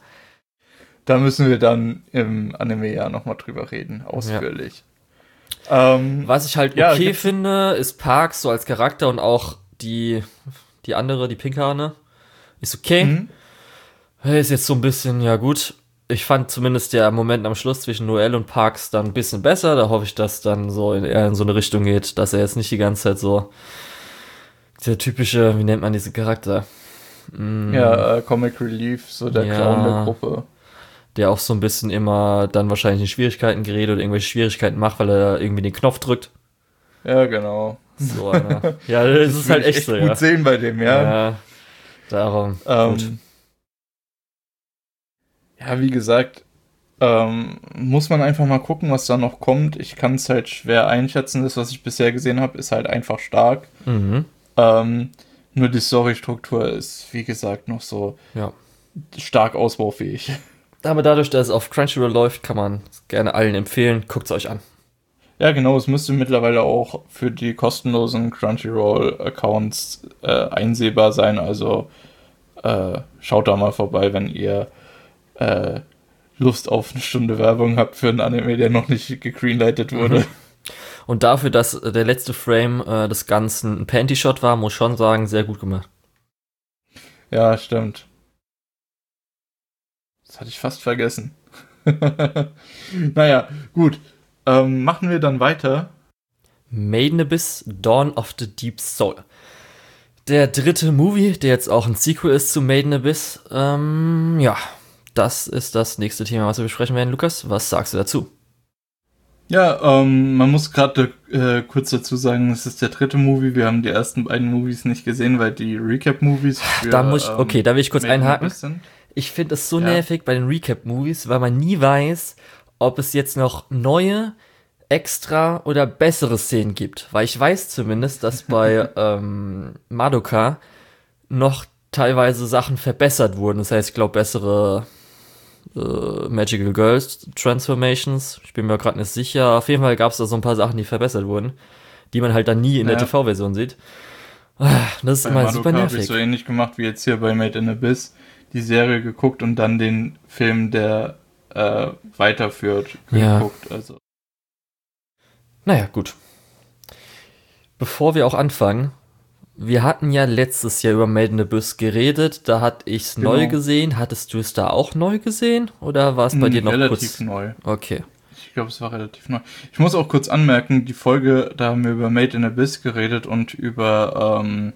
Da müssen wir dann im Anime-Jahr nochmal drüber reden, ausführlich. Ja. Ähm, Was ich halt okay ja, finde, ist Parks so als Charakter und auch die, die andere, die Pinkhaarne, ist okay. Mhm. Ist jetzt so ein bisschen, ja gut. Ich fand zumindest der Moment am Schluss zwischen Noel und Parks dann ein bisschen besser. Da hoffe ich, dass dann so in, eher in so eine Richtung geht, dass er jetzt nicht die ganze Zeit so der typische, wie nennt man diesen Charakter? Mm, ja, äh, Comic Relief, so der ja, Clown der Gruppe. Der auch so ein bisschen immer dann wahrscheinlich in Schwierigkeiten gerät oder irgendwelche Schwierigkeiten macht, weil er irgendwie den Knopf drückt. Ja, genau. So einer. Ja, das, das ist halt echt, echt so, gut ja. sehen bei dem, ja. Ja, darum. Ähm, gut. Ja, wie gesagt, ähm, muss man einfach mal gucken, was da noch kommt. Ich kann es halt schwer einschätzen. Das, was ich bisher gesehen habe, ist halt einfach stark. Mhm. Ähm, nur die Storystruktur ist, wie gesagt, noch so ja. stark ausbaufähig. Aber dadurch, dass es auf Crunchyroll läuft, kann man es gerne allen empfehlen. Guckt es euch an. Ja, genau. Es müsste mittlerweile auch für die kostenlosen Crunchyroll-Accounts äh, einsehbar sein. Also äh, schaut da mal vorbei, wenn ihr äh, Lust auf eine Stunde Werbung habt für einen Anime, der noch nicht gegreenlightet wurde. Mhm. Und dafür, dass der letzte Frame äh, des Ganzen ein Panty-Shot war, muss ich schon sagen, sehr gut gemacht. Ja, stimmt. Das hatte ich fast vergessen. Naja, gut. Ähm, machen wir dann weiter. Made in Abyss, Dawn of the Deep Soul. Der dritte Movie, der jetzt auch ein Sequel ist zu Made in Abyss. Ähm, ja, das ist das nächste Thema, was wir besprechen werden. Lukas, was sagst du dazu? Ja, ähm, man muss gerade äh, kurz dazu sagen, es ist der dritte Movie. Wir haben die ersten beiden Movies nicht gesehen, weil die Recap-Movies für, Da muss ich, okay, da will ich kurz Made in einhaken. Abyss sind. Ich finde es so Ja. nervig bei den Recap-Movies, weil man nie weiß, ob es jetzt noch neue, extra oder bessere Szenen gibt. Weil ich weiß zumindest, dass bei ähm, Madoka noch teilweise Sachen verbessert wurden. Das heißt, ich glaube, bessere äh, Magical Girls Transformations. Ich bin mir gerade nicht sicher. Auf jeden Fall gab es da so ein paar Sachen, die verbessert wurden, die man halt dann nie in der Ja. T V-Version sieht. Ah, Das ist Bei immer Madoka super habe nervig. ich so ähnlich gemacht wie jetzt hier bei Made in Abyss. Die Serie geguckt und dann den Film, der äh, weiterführt, Ja. geguckt. Also. Naja, gut. Bevor wir auch anfangen, wir hatten ja letztes Jahr über Made in Abyss geredet, da hatte ich es Genau. neu gesehen. Hattest du es da auch neu gesehen? Oder war es bei Mh, dir noch relativ kurz? neu. Okay. Ich glaube, es war relativ neu. Ich muss auch kurz anmerken, die Folge, da haben wir über Made in Abyss geredet und über ähm,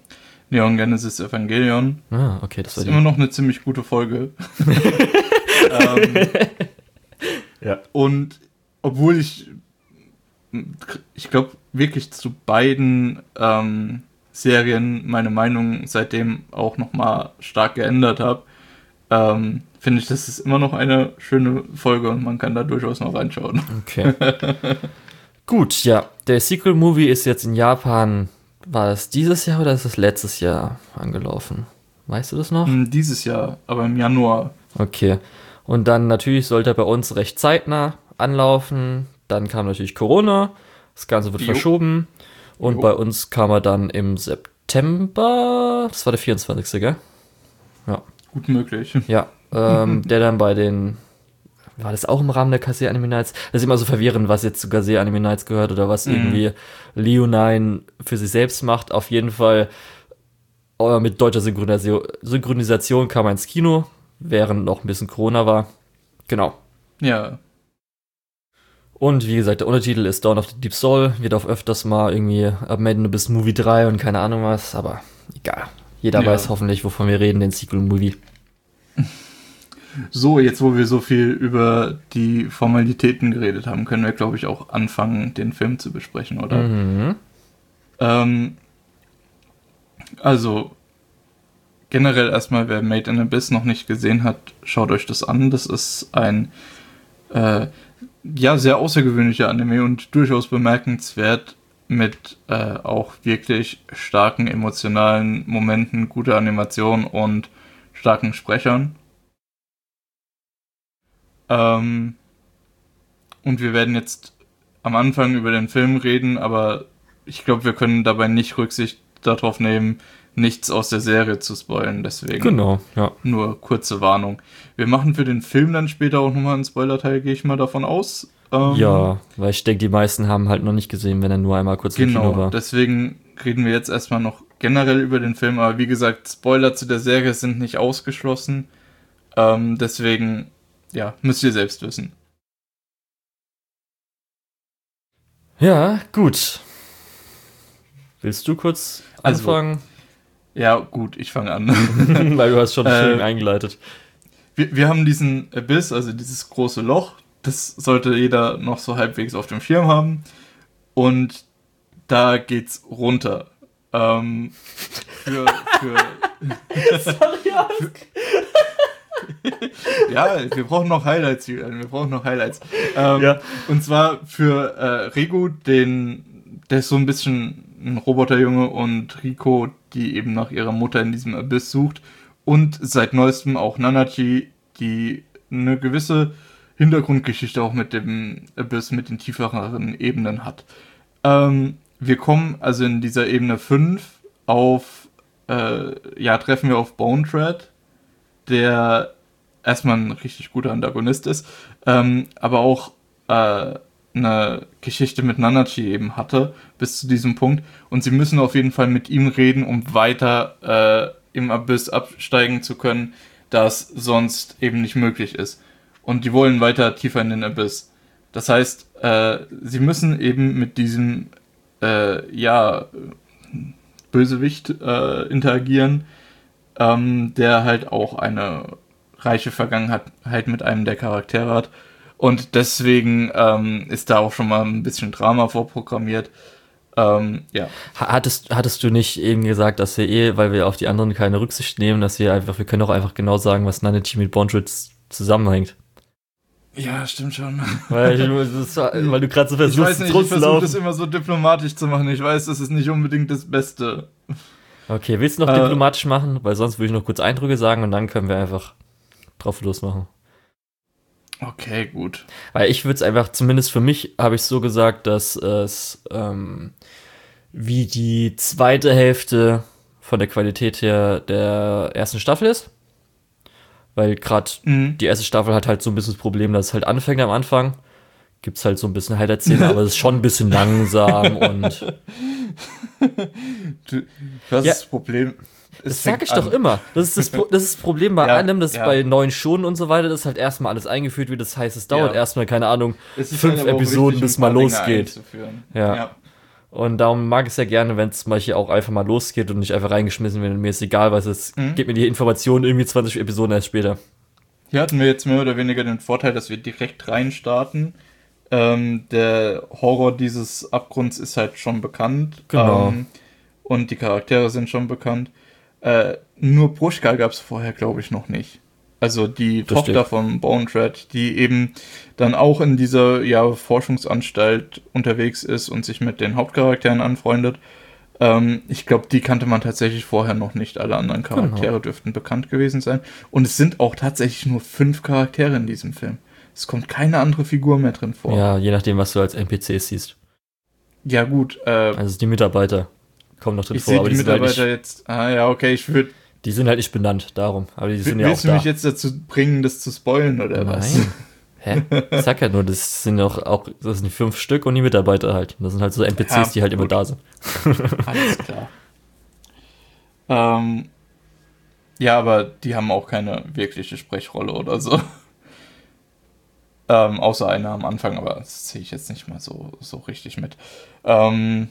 Neon Genesis Evangelion. Ah, okay, das, das war ist die. immer noch eine ziemlich gute Folge. ähm, Ja. Und obwohl ich, ich glaube, wirklich zu beiden ähm, Serien meine Meinung seitdem auch nochmal stark geändert habe, ähm, finde ich, das ist immer noch eine schöne Folge und man kann da durchaus noch reinschauen. Okay. Gut, ja. Der Sequel-Movie ist jetzt in Japan, war es dieses Jahr oder ist es letztes Jahr angelaufen? Weißt du das noch? Hm, Dieses Jahr, aber im Januar. Okay. Und dann natürlich sollte er bei uns recht zeitnah anlaufen. Dann kam natürlich Corona. Das Ganze wird Jo. verschoben. Und Jo. bei uns kam er dann im September. Das war der vierundzwanzigste, gell? Ja. Gut möglich. Ja. Ähm, der dann bei den. War das auch im Rahmen der Kase Anime Nights? Das ist immer so verwirrend, was jetzt zu Kase Anime Nights gehört oder was Mhm. irgendwie Leonine für sich selbst macht. Auf jeden Fall äh, mit deutscher Synchronisation, Synchronisation kam er ins Kino, während noch ein bisschen Corona war. Genau. Ja. Und wie gesagt, der Untertitel ist Dawn of the Deep Soul, wird auch öfters mal irgendwie abmelden bis Movie drei und keine Ahnung was, aber egal. Jeder Ja. weiß hoffentlich, wovon wir reden, den Sequel-Movie. So, jetzt wo wir so viel über die Formalitäten geredet haben, können wir, glaube ich, auch anfangen, den Film zu besprechen, oder? Mhm. Ähm, also, generell erstmal, wer Made in Abyss noch nicht gesehen hat, schaut euch das an. Das ist ein äh, ja, sehr außergewöhnlicher Anime und durchaus bemerkenswert mit äh, auch wirklich starken emotionalen Momenten, guter Animation und starken Sprechern. Ähm, und wir werden jetzt am Anfang über den Film reden, aber ich glaube, wir können dabei nicht Rücksicht darauf nehmen, nichts aus der Serie zu spoilen, deswegen Genau, ja. nur kurze Warnung. Wir machen für den Film dann später auch nochmal einen Spoiler-Teil, gehe ich mal davon aus. Ähm, Ja, weil ich denke, die meisten haben halt noch nicht gesehen, wenn er nur einmal kurz im Kino Genau, war. deswegen reden wir jetzt erstmal noch generell über den Film, aber wie gesagt, Spoiler zu der Serie sind nicht ausgeschlossen. Ähm, deswegen, ja, müsst ihr selbst wissen. Ja, gut. Willst du kurz Also, anfangen? Ja, gut, ich fange an. Weil du hast schon Äh, schön eingeleitet. wir, wir haben diesen Abyss, also dieses große Loch, das sollte jeder noch so halbwegs auf dem Schirm haben. Und da geht's runter. Ähm, für, für Sorry, ja, wir brauchen noch Highlights, Julian, wir brauchen noch Highlights. Ähm, Ja. Und zwar für äh, Regu, den, der ist so ein bisschen ein Roboterjunge, und Riko, die eben nach ihrer Mutter in diesem Abyss sucht. Und seit neuestem auch Nanachi, die eine gewisse Hintergrundgeschichte auch mit dem Abyss, mit den tieferen Ebenen hat. Ähm, wir kommen also in dieser Ebene fünf auf, äh, ja, treffen wir auf Bone Thread, der erstmal ein richtig guter Antagonist ist, ähm, aber auch äh, eine Geschichte mit Nanachi eben hatte, bis zu diesem Punkt. Und sie müssen auf jeden Fall mit ihm reden, um weiter äh, im Abyss absteigen zu können, da es sonst eben nicht möglich ist. Und die wollen weiter tiefer in den Abyss. Das heißt, äh, sie müssen eben mit diesem äh, ja, Bösewicht äh, interagieren, ähm, der halt auch eine reiche Vergangenheit mit einem der Charaktere hat. Und deswegen ähm, ist da auch schon mal ein bisschen Drama vorprogrammiert. Ähm, ja. Hattest, hattest du nicht eben gesagt, dass wir eh, weil wir auf die anderen keine Rücksicht nehmen, dass wir einfach, wir können auch einfach genau sagen, was Nanachi mit Bondred zusammenhängt? Ja, stimmt schon. Weil, ich, das war, weil du gerade so Ich weiß versuchst, nicht, ich Trotz versuche laufen. das immer so diplomatisch zu machen. Ich weiß, das ist nicht unbedingt das Beste. Okay, willst du noch Äh, diplomatisch machen? Weil sonst würde ich noch kurz Eindrücke sagen und dann können wir einfach drauf losmachen. Okay, gut. Weil ich würde es einfach, zumindest für mich, habe ich so gesagt, dass es ähm, wie die zweite Hälfte von der Qualität her der ersten Staffel ist. Weil gerade Mhm. die erste Staffel hat halt so ein bisschen das Problem, dass es halt anfängt am Anfang. Gibt's halt so ein bisschen Highlight-Szenen, aber es ist schon ein bisschen langsam und Du, das Ja. ist das Problem. Es das sag fängt ich doch an. immer. Das ist das, Pro- das, ist das Problem bei Ja, allem, dass ja. bei neuen Schonen und so weiter, dass halt erstmal alles eingeführt wird. Das heißt, es dauert Ja. erstmal, keine Ahnung, Es ist fünf halt aber auch Episoden, wichtig, bis ein mal paar Dinge losgeht. einzuführen. Ja. Ja. Und darum mag ich es ja gerne, wenn es zum Beispiel auch einfach mal losgeht und nicht einfach reingeschmissen wird. Mir ist egal, was es Mhm. gibt, mir die Informationen irgendwie zwanzig Episoden erst später. Hier hatten wir jetzt mehr oder weniger den Vorteil, dass wir direkt reinstarten. Ähm, der Horror dieses Abgrunds ist halt schon bekannt. Genau. Ähm, und die Charaktere sind schon bekannt. Äh, nur Pruschka gab es vorher, glaube ich, noch nicht. Also die Richtig. Tochter von Bone Thread, die eben dann auch in dieser ja, Forschungsanstalt unterwegs ist und sich mit den Hauptcharakteren anfreundet. Ähm, ich glaube, die kannte man tatsächlich vorher noch nicht. Alle anderen Charaktere Genau. dürften bekannt gewesen sein. Und es sind auch tatsächlich nur fünf Charaktere in diesem Film. Es kommt keine andere Figur mehr drin vor. Ja, je nachdem, was du als N P Cs siehst. Ja gut, äh, Also die Mitarbeiter kommen noch drin ich vor, sehe aber die die sind, halt Mitarbeiter nicht, jetzt... Ah ja, okay, ich würde... die sind halt nicht benannt, darum. Aber die sind ja auch Willst du da. mich jetzt dazu bringen, das zu spoilen, oder was? Nein. Hä? Ich sag ja nur, das sind auch, auch das sind fünf Stück und die Mitarbeiter halt. Das sind halt so N P Cs, Ja, die halt immer gut. da sind. Alles klar. Ähm, ja, aber die haben auch keine wirkliche Sprechrolle oder so. Ähm, außer einer am Anfang, aber das zähle ich jetzt nicht mal so, so richtig mit. Ähm,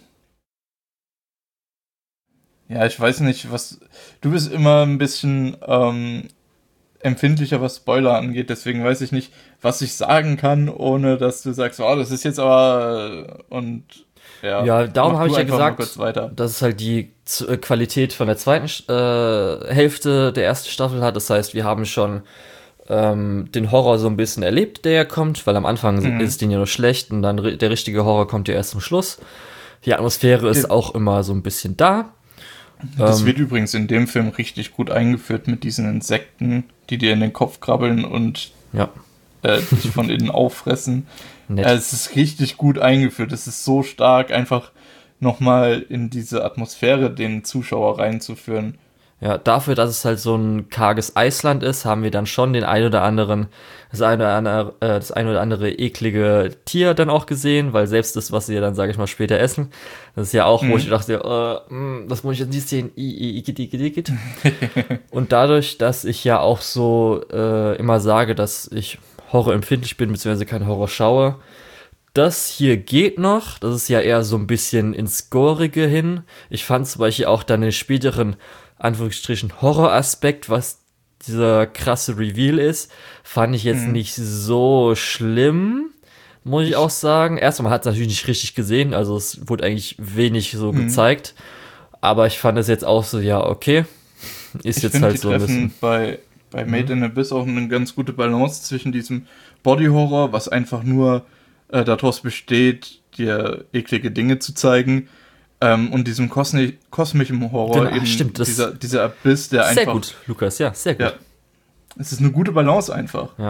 ja, ich weiß nicht, was. Du bist immer ein bisschen ähm, empfindlicher, was Spoiler angeht, deswegen weiß ich nicht, was ich sagen kann, ohne dass du sagst, oh, das ist jetzt aber. Und ja, Ja, darum mach habe du ich ja einfach mal gesagt, kurz weiter. dass es halt die Z- äh, Qualität von der zweiten äh, Hälfte der ersten Staffel hat. Das heißt, wir haben schon ähm, den Horror so ein bisschen erlebt, der ja kommt, weil am Anfang Mhm. ist den ja nur schlecht und dann ri- der richtige Horror kommt ja erst zum Schluss. Die Atmosphäre ist Ja. auch immer so ein bisschen da. Das Ähm, wird übrigens in dem Film richtig gut eingeführt mit diesen Insekten, die dir in den Kopf krabbeln und Ja, äh, dich von innen auffressen. nett. Äh, es ist richtig gut eingeführt. Es ist so stark, einfach nochmal in diese Atmosphäre den Zuschauer reinzuführen. Ja, dafür, dass es halt so ein karges Eisland ist, haben wir dann schon den ein oder anderen, das eine oder andere, äh, das ein oder andere eklige Tier dann auch gesehen, weil selbst das, was sie dann, sage ich mal, später essen, das ist ja auch, wo Mhm. ich dachte, äh, mh, das muss ich jetzt nicht sehen, i, i, ikit, ikit, ikit. Und dadurch, dass ich ja auch so äh, immer sage, dass ich horrorempfindlich bin, beziehungsweise keinen Horror schaue, das hier geht noch. Das ist ja eher so ein bisschen ins Gorige hin. Ich fand zum Beispiel auch dann den späteren, Anführungsstrichen, Horroraspekt, was dieser krasse Reveal ist, fand ich jetzt Mhm. nicht so schlimm, muss ich auch sagen. Erstmal hat es natürlich nicht richtig gesehen, also es wurde eigentlich wenig so Mhm. gezeigt. Aber ich fand es jetzt auch so, ja, okay. Ist Ich jetzt finde, halt die so ein treffen bisschen. Mhm. bei, bei Made in Abyss auch eine ganz gute Balance zwischen diesem Body-Horror, was einfach nur äh, daraus besteht, dir eklige Dinge zu zeigen, ähm, und diesem kosmi kosmischen Horror, Genau, eben stimmt, das- dieser, dieser Abyss, der Sehr einfach... gut, Lukas, ja, sehr gut. Ja, es ist eine gute Balance einfach. Ja.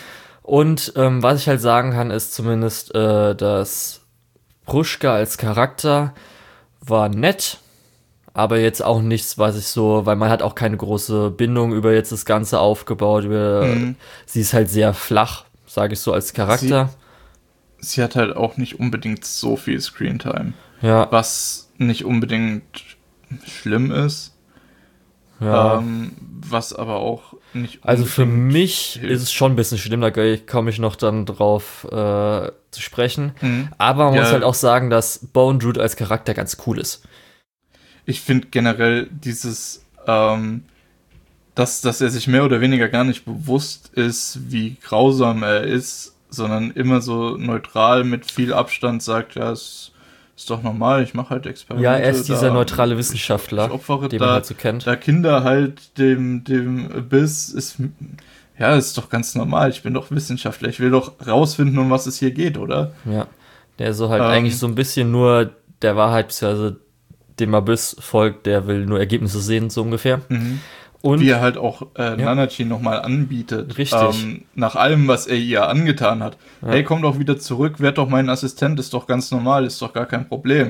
Und ähm, was ich halt sagen kann, ist zumindest, äh, dass Pruschka als Charakter war nett, aber jetzt auch nichts, was ich so, weil man hat auch keine große Bindung über jetzt das Ganze aufgebaut. Über, Mhm. Sie ist halt sehr flach, sage ich so, als Charakter. Sie hat halt auch nicht unbedingt so viel Screentime, Ja, was nicht unbedingt schlimm ist, ja. ähm, was aber auch nicht Also für unbedingt mich hilft. ist es schon ein bisschen schlimm, da komme ich noch dann drauf äh, zu sprechen. Mhm. Aber man Ja. muss halt auch sagen, dass Bone Druid als Charakter ganz cool ist. Ich finde generell dieses, ähm, dass, dass er sich mehr oder weniger gar nicht bewusst ist, wie grausam er ist, sondern immer so neutral mit viel Abstand sagt, ja, es ist doch normal, ich mache halt Experimente. Ja, er ist dieser da, neutrale ich- Wissenschaftler, ich opfere den man da, halt so kennt. da Kinder halt dem, dem Abyss ist, ja, ist doch ganz normal, ich bin doch Wissenschaftler, ich will doch rausfinden, um was es hier geht, oder? Ja, der so halt Ähm. eigentlich so ein bisschen nur der Wahrheit, beziehungsweise dem Abyss folgt, der will nur Ergebnisse sehen, so ungefähr. Mhm. Und Wie er halt auch äh, Ja. Nanachi nochmal anbietet. Richtig. Ähm, nach allem, was er ihr angetan hat. Ja. Hey, komm doch wieder zurück, werd doch mein Assistent, ist doch ganz normal, ist doch gar kein Problem.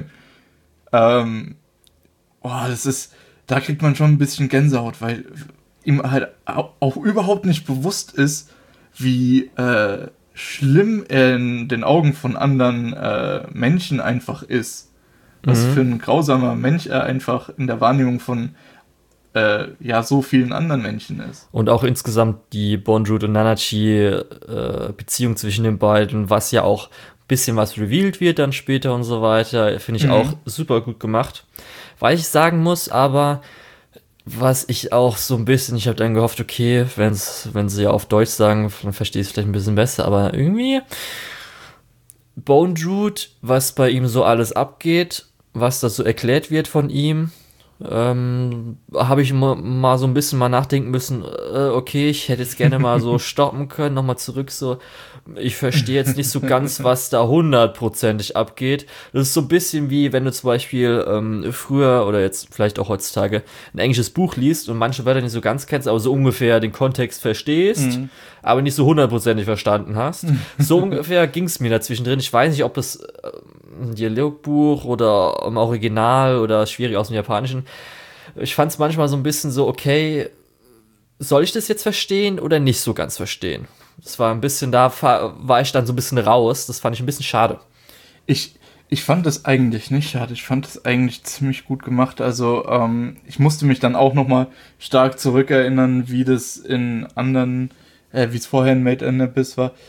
Ähm, boah, das ist, da kriegt man schon ein bisschen Gänsehaut, weil ihm halt auch, auch überhaupt nicht bewusst ist, wie äh, schlimm er in den Augen von anderen äh, Menschen einfach ist. Was Mhm. für ein grausamer Mensch er einfach in der Wahrnehmung von äh, ja, so vielen anderen Menschen ist. Und auch insgesamt die Bone Druid und Nanachi äh, Beziehung zwischen den beiden, was ja auch bisschen was revealed wird dann später und so weiter. Finde ich Mhm. auch super gut gemacht. Weil ich sagen muss, aber was ich auch so ein bisschen, ich habe dann gehofft, okay, wenn's, wenn sie ja auf Deutsch sagen, dann verstehe ich es vielleicht ein bisschen besser, aber irgendwie Bone Druid, was bei ihm so alles abgeht, was da so erklärt wird von ihm, ähm, habe ich mal, mal so ein bisschen mal nachdenken müssen, äh, okay, ich hätte jetzt gerne mal so stoppen können, nochmal zurück, so, ich verstehe jetzt nicht so ganz, was da hundertprozentig abgeht. Das ist so ein bisschen wie, wenn du zum Beispiel ähm, früher oder jetzt vielleicht auch heutzutage ein englisches Buch liest und manche Wörter nicht so ganz kennst, aber so ungefähr den Kontext verstehst, Mhm. aber nicht so hundertprozentig verstanden hast. So ungefähr ging es mir dazwischen drin. Ich weiß nicht, ob das äh, ein Dialogbuch oder im Original oder schwierig aus dem Japanischen. Ich fand es manchmal so ein bisschen so, okay, soll ich das jetzt verstehen oder nicht so ganz verstehen? Das war ein bisschen, da fa- war ich dann so ein bisschen raus. Das fand ich ein bisschen schade. Ich, ich fand das eigentlich nicht schade. Ich fand das eigentlich ziemlich gut gemacht. Also ähm, ich musste mich dann auch nochmal stark zurückerinnern, wie das in anderen, äh, wie es vorher in Made in Abyss war,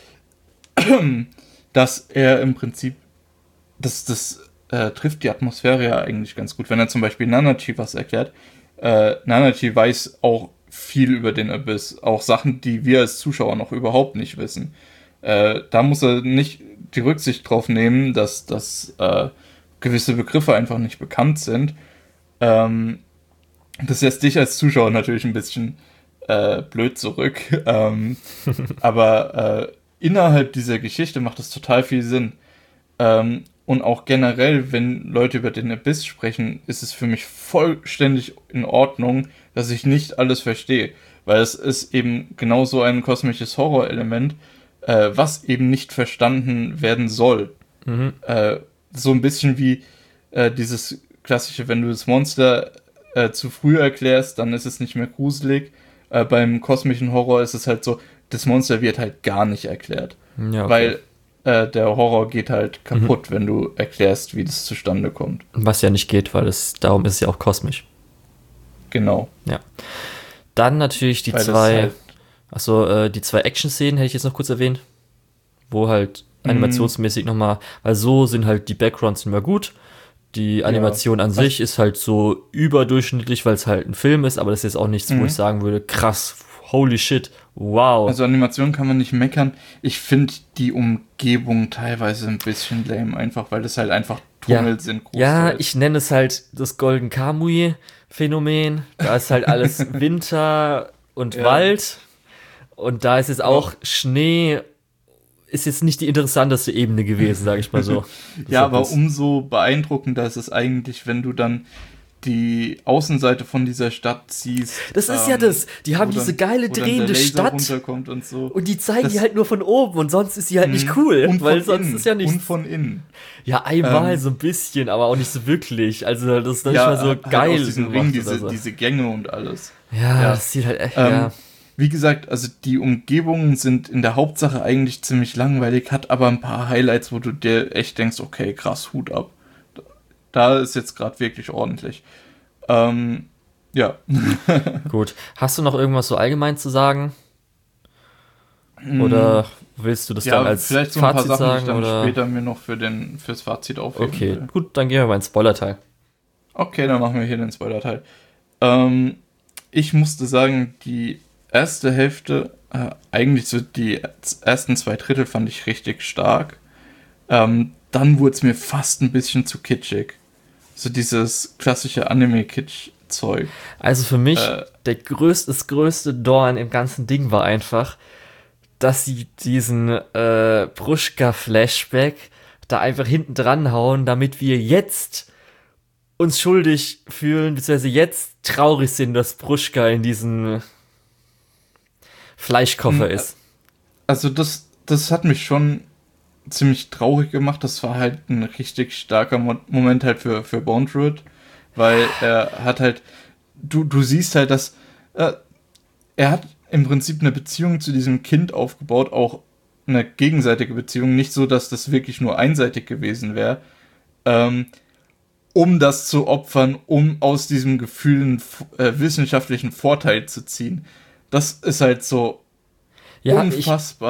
dass er im Prinzip, das, das äh, trifft die Atmosphäre ja eigentlich ganz gut. Wenn er zum Beispiel Nanachi was erklärt, äh, Nanachi weiß auch viel über den Abyss, auch Sachen, die wir als Zuschauer noch überhaupt nicht wissen. Äh, da muss er nicht die Rücksicht drauf nehmen, dass, dass äh, gewisse Begriffe einfach nicht bekannt sind. Ähm, das lässt dich als Zuschauer natürlich ein bisschen äh, blöd zurück. Ähm, aber äh, innerhalb dieser Geschichte macht das total viel Sinn. Ähm, und auch generell, wenn Leute über den Abyss sprechen, ist es für mich vollständig in Ordnung, dass ich nicht alles verstehe. Weil es ist eben genauso ein kosmisches Horrorelement, äh, was eben nicht verstanden werden soll. Mhm. Äh, so ein bisschen wie äh, dieses klassische, wenn du das Monster äh, zu früh erklärst, dann ist es nicht mehr gruselig. Äh, beim kosmischen Horror ist es halt so, das Monster wird halt gar nicht erklärt. Ja, okay. Weil äh, der Horror geht halt kaputt, mhm. wenn du erklärst, wie das zustande kommt. Was ja nicht geht, weil es, darum ist es ja auch kosmisch. Genau. Ja. Dann natürlich die Weil das zwei, halt- achso, äh, die zwei Action-Szenen hätte ich jetzt noch kurz erwähnt, wo halt animationsmäßig nochmal, weil so sind halt die Backgrounds immer gut. Die Animation an Was- sich ist halt so überdurchschnittlich, weil es halt ein Film ist, aber das ist jetzt auch nichts, wo Mhm. ich sagen würde, krass, holy shit, wow. Also Animation kann man nicht meckern. Ich finde die Umgebung teilweise ein bisschen lame, einfach weil das halt einfach Tunnel Ja. sind. Ja, großteils. ich nenne es halt das Golden Kamui-Phänomen. Da ist halt alles Winter und Ja. Wald. Und da ist jetzt auch Schnee, ist jetzt nicht die interessanteste Ebene gewesen, sage ich mal so. Ja, aber Das- umso beeindruckender ist es eigentlich, wenn du dann die Außenseite von dieser Stadt siehst. Das ist ja das. Die haben wo diese dann- geile wo dann drehende der Laser Stadt. runterkommt und so. Und die zeigen Das- die halt nur von oben und sonst ist sie halt nicht cool, Und weil von sonst innen. ist ja nichts. Und von innen. Ja, einmal ähm, so ein bisschen, aber auch nicht so wirklich. Also das ist nicht Ja, mal so halt geil aus diesem gemacht Ring, oder diese, so. diese Gänge und alles. Ja, ja. das sieht halt echt, Ähm, ja. Wie gesagt, also die Umgebungen sind in der Hauptsache eigentlich ziemlich langweilig, hat aber ein paar Highlights, wo du dir echt denkst, okay, krass, Hut ab. Da ist jetzt gerade wirklich ordentlich. Ähm, ja. Gut. Hast du noch irgendwas so allgemein zu sagen? Oder willst du das ja, dann als vielleicht so ein paar Fazit Sachen, die sagen? ich dann Oder? später mir noch für den, fürs Fazit aufheben Okay, will. gut, dann gehen wir mal ins Spoiler-Teil. Okay, dann machen wir hier den Spoiler-Teil. Ähm, ich musste sagen, die erste Hälfte, äh, eigentlich so die ersten zwei Drittel fand ich richtig stark. Ähm, dann wurde es mir fast ein bisschen zu kitschig. So dieses klassische Anime-Kitsch-Zeug. Also für mich, Äh. der größte, das größte Dorn im ganzen Ding war einfach, dass sie diesen äh, Pruschka-Flashback da einfach hinten dran hauen, damit wir jetzt uns schuldig fühlen, beziehungsweise jetzt traurig sind, dass Pruschka in diesem Fleischkoffer Hm, ist. Also das, das hat mich schon ziemlich traurig gemacht. Das war halt ein richtig starker Mo- Moment halt für, für Bone Druid, weil er hat halt, du, du siehst halt, dass äh, er hat im Prinzip eine Beziehung zu diesem Kind aufgebaut, auch eine gegenseitige Beziehung, nicht so, dass das wirklich nur einseitig gewesen wäre, ähm, um das zu opfern, um aus diesem Gefühl einen äh, wissenschaftlichen Vorteil zu ziehen. Das ist halt so Ja, ich, unfassbar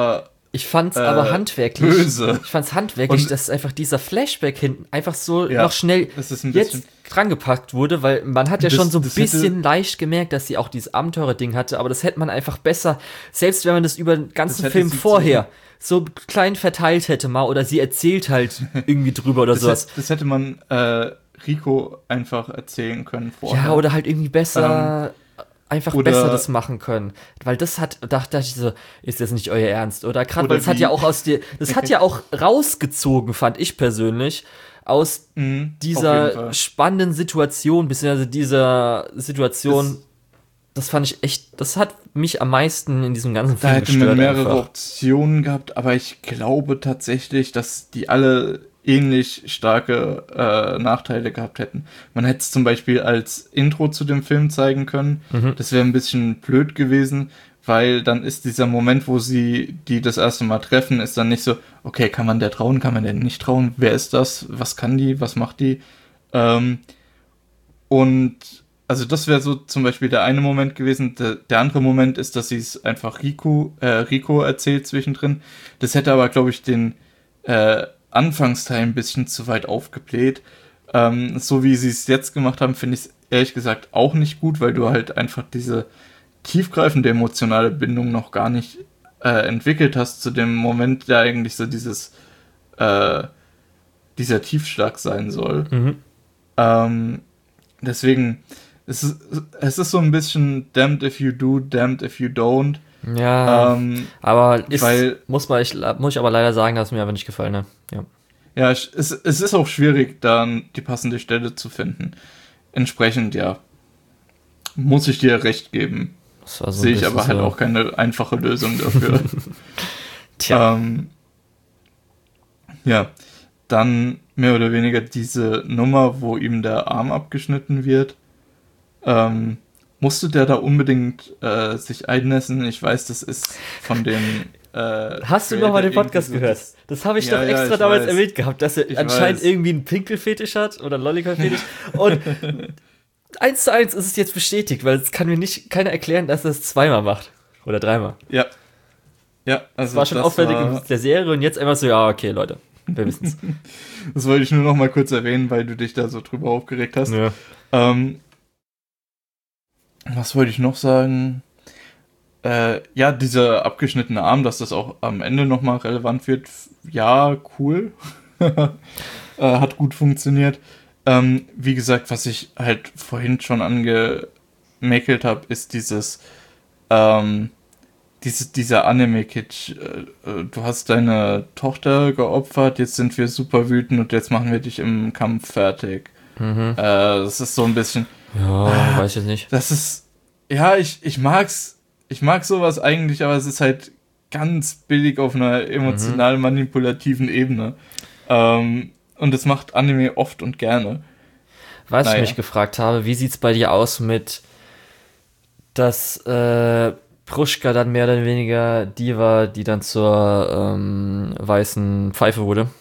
Ich fand's äh, aber handwerklich. Böse. Ich fand's handwerklich, Und- dass einfach dieser Flashback hinten einfach so Ja, noch schnell das ist ein jetzt bisschen- drangepackt wurde, weil man hat ja Das- schon so ein das hätte- bisschen leicht gemerkt, dass sie auch dieses Abenteurer-Ding hatte, aber das hätte man einfach besser, selbst wenn man das über den ganzen hätte Film sie vorher so klein verteilt hätte mal, oder sie erzählt halt irgendwie drüber oder Das, sowas. hätte, das hätte man äh, Rico einfach erzählen können vorher. Ja, oder halt irgendwie besser, einfach oder- besser das machen können. Weil das hat, da dachte ich so, ist das nicht euer Ernst? Oder gerade, Oder weil es hat wie- ja auch aus dir, das hat ja auch rausgezogen, fand ich persönlich, aus Mhm, auf jeden dieser Fall. spannenden Situation, beziehungsweise dieser Situation, Das- das fand ich echt, das hat mich am meisten in diesem ganzen Da Film hätten wir gestört mehrere einfach. Optionen gehabt, aber ich glaube tatsächlich, dass die alle ähnlich starke äh, Nachteile gehabt hätten. Man hätte es zum Beispiel als Intro zu dem Film zeigen können. Mhm. Das wäre ein bisschen blöd gewesen, weil dann ist dieser Moment, wo sie die das erste Mal treffen, ist dann nicht so, okay, kann man der trauen, kann man der nicht trauen? Wer ist das? Was kann die? Was macht die? Ähm, und also das wäre so zum Beispiel der eine Moment gewesen. Der, der andere Moment ist, dass sie es einfach Rico, äh, Rico erzählt zwischendrin. Das hätte aber, glaube ich, den äh, Anfangsteil ein bisschen zu weit aufgebläht. Ähm, so wie sie es jetzt gemacht haben, finde ich es ehrlich gesagt auch nicht gut, weil du halt einfach diese tiefgreifende emotionale Bindung noch gar nicht äh, entwickelt hast zu dem Moment, der eigentlich so dieses äh, dieser Tiefschlag sein soll. Mhm. Ähm, deswegen, es ist, es ist so ein bisschen damned if you do, damned if you don't. Ja, Ähm, aber ist, weil- muss, man, ich, muss ich aber leider sagen, dass es mir aber nicht gefallen hat. Ja. ja, es, es ist auch schwierig, dann die passende Stelle zu finden. Entsprechend, ja, muss ich dir recht geben. Das war so ein Sehe ich bisschen aber halt so, auch keine einfache Lösung dafür. Tja, ähm, ja, dann mehr oder weniger diese Nummer, wo ihm der Arm abgeschnitten wird. Ähm, musste der da unbedingt äh, sich einnässen? Ich weiß, das ist von den äh, hast du noch mal den Podcast irgendwie so- gehört? Das habe ich Ja, doch ja, extra ich damals weiß. erwähnt gehabt, dass er Ich anscheinend weiß. irgendwie einen Pinkelfetisch hat oder einen Lollipop-Fetisch. Und eins zu eins ist es jetzt bestätigt, weil es kann mir nicht keiner erklären, dass er es zweimal macht. Oder dreimal. Ja. Ja, also Das war schon auffällig in der Serie und jetzt einfach so, ja, okay, Leute, wir wissen's. Das wollte ich nur noch mal kurz erwähnen, weil du dich da so drüber aufgeregt hast. Ja. Ähm, was wollte ich noch sagen? Äh, ja, dieser abgeschnittene Arm, dass das auch am Ende nochmal relevant wird. Ja, cool. äh, hat gut funktioniert. Ähm, wie gesagt, was ich halt vorhin schon angemäkelt habe, ist dieses, ähm, dieses dieser Anime-Kitsch. Äh, äh, du hast deine Tochter geopfert, jetzt sind wir super wütend und jetzt machen wir dich im Kampf fertig. Mhm. Äh, das ist so ein bisschen, Ja, weiß ich jetzt nicht. das ist, ja, ich, ich mag's, ich mag sowas eigentlich, aber es ist halt ganz billig auf einer emotional manipulativen Ebene. Ähm, und das macht Anime oft und gerne. Was Naja. ich mich gefragt habe, wie sieht's bei dir aus mit, dass äh, Pruschka dann mehr oder weniger die war, die dann zur ähm, weißen Pfeife wurde?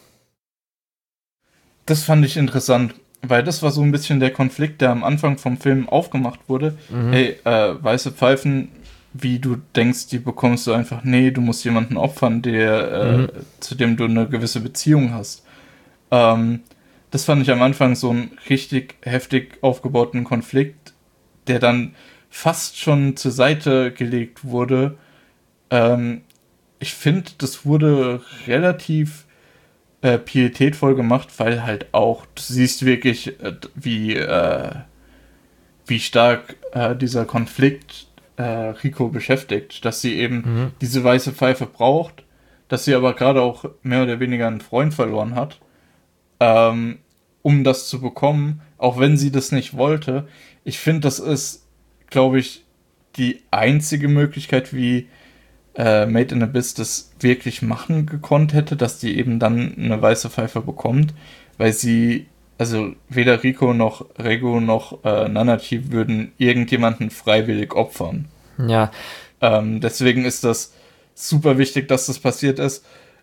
Das fand ich interessant, weil das war so ein bisschen der Konflikt, der am Anfang vom Film aufgemacht wurde. Mhm. Hey, äh, weiße Pfeifen, wie du denkst, die bekommst du einfach, nee, du musst jemanden opfern, der, äh, Mhm. zu dem du eine gewisse Beziehung hast. Ähm, das fand ich am Anfang so einen richtig heftig aufgebauten Konflikt, der dann fast schon zur Seite gelegt wurde. Ähm, ich finde, das wurde relativ äh, pietätvoll gemacht, weil halt auch, du siehst wirklich, äh, wie, äh, wie stark äh, dieser Konflikt äh, Rico beschäftigt, dass sie eben Mhm. diese weiße Pfeife braucht, dass sie aber gerade auch mehr oder weniger einen Freund verloren hat, ähm, um das zu bekommen, auch wenn sie das nicht wollte. Ich finde, das ist, glaube ich, die einzige Möglichkeit, wie äh, Made in Abyss das wirklich machen gekonnt hätte, dass die eben dann eine weiße Pfeife bekommt, weil sie, also weder Rico noch Rego noch äh, Nanachi würden irgendjemanden freiwillig opfern. Ja, Ähm, deswegen ist das super wichtig, dass das passiert ist.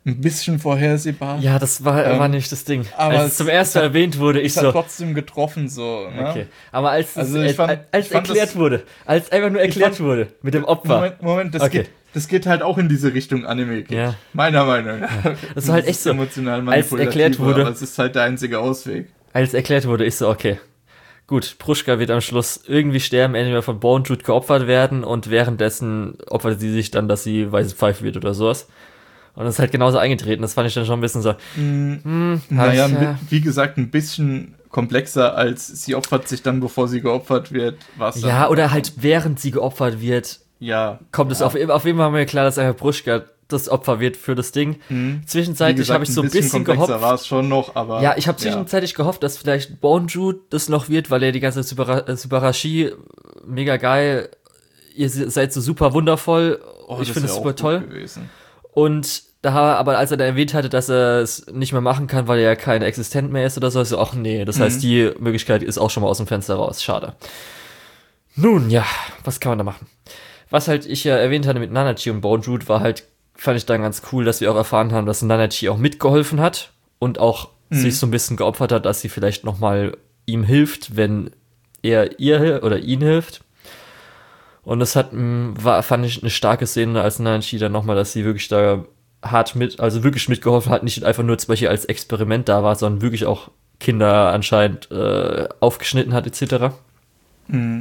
ein bisschen vorhersehbar. Ja, das war, ähm, war nicht das Ding. Aber als es zum ersten Mal hat, erwähnt wurde, ich es so... hat trotzdem getroffen, so. Ne? Okay, aber als also es fand, äh, als erklärt das, wurde, als einfach nur erklärt fand, wurde, mit dem Opfer. Moment, Moment, das, okay. geht, das geht halt auch in diese Richtung Anime. Ja. Meiner Meinung nach. Ja. Das war halt echt so, emotional als erklärt wurde... Aber es ist halt der einzige Ausweg. Als erklärt wurde, ich so, okay... Gut, Pruschka wird am Schluss irgendwie sterben, entweder von Bone Jude geopfert werden und währenddessen opfert sie sich dann, dass sie weiße Pfeife wird oder sowas. Und das ist halt genauso eingetreten. Das fand ich dann schon ein bisschen so. Mm, hm, naja, ja. wie gesagt, ein bisschen komplexer als sie opfert sich dann, bevor sie geopfert wird. Was ja, oder halt während sie geopfert wird, ja, kommt es ja. auf, auf jeden Fall mir klar, dass einfach Pruschka das Opfer wird für das Ding. Mhm. Zwischenzeitlich habe ich so ein bisschen, bisschen gehofft. war es schon noch, aber. Ja, ich habe zwischenzeitlich ja. gehofft, dass vielleicht Bone Jude das noch wird, weil er die ganze Subarashi, mega geil, ihr seid so super wundervoll. Oh, ich finde es super toll. Gewesen. Und da, aber als er dann erwähnt hatte, dass er es nicht mehr machen kann, weil er ja kein Existent mehr ist oder so, ist so, ach nee, das mhm. heißt, die Möglichkeit ist auch schon mal aus dem Fenster raus. Schade. Nun, ja, was kann man da machen? Was halt ich ja erwähnt hatte mit Nanachi und Bone Jude, war halt, fand ich dann ganz cool, dass wir auch erfahren haben, dass Nanachi auch mitgeholfen hat und auch mhm. sich so ein bisschen geopfert hat, dass sie vielleicht nochmal ihm hilft, wenn er ihr oder ihn hilft. Und das hat, war, fand ich eine starke Szene, als Nanachi dann nochmal, dass sie wirklich da hart mit, also wirklich mitgeholfen hat, nicht einfach nur zum Beispiel als Experiment da war, sondern wirklich auch Kinder anscheinend äh, aufgeschnitten hat, et cetera. Mhm.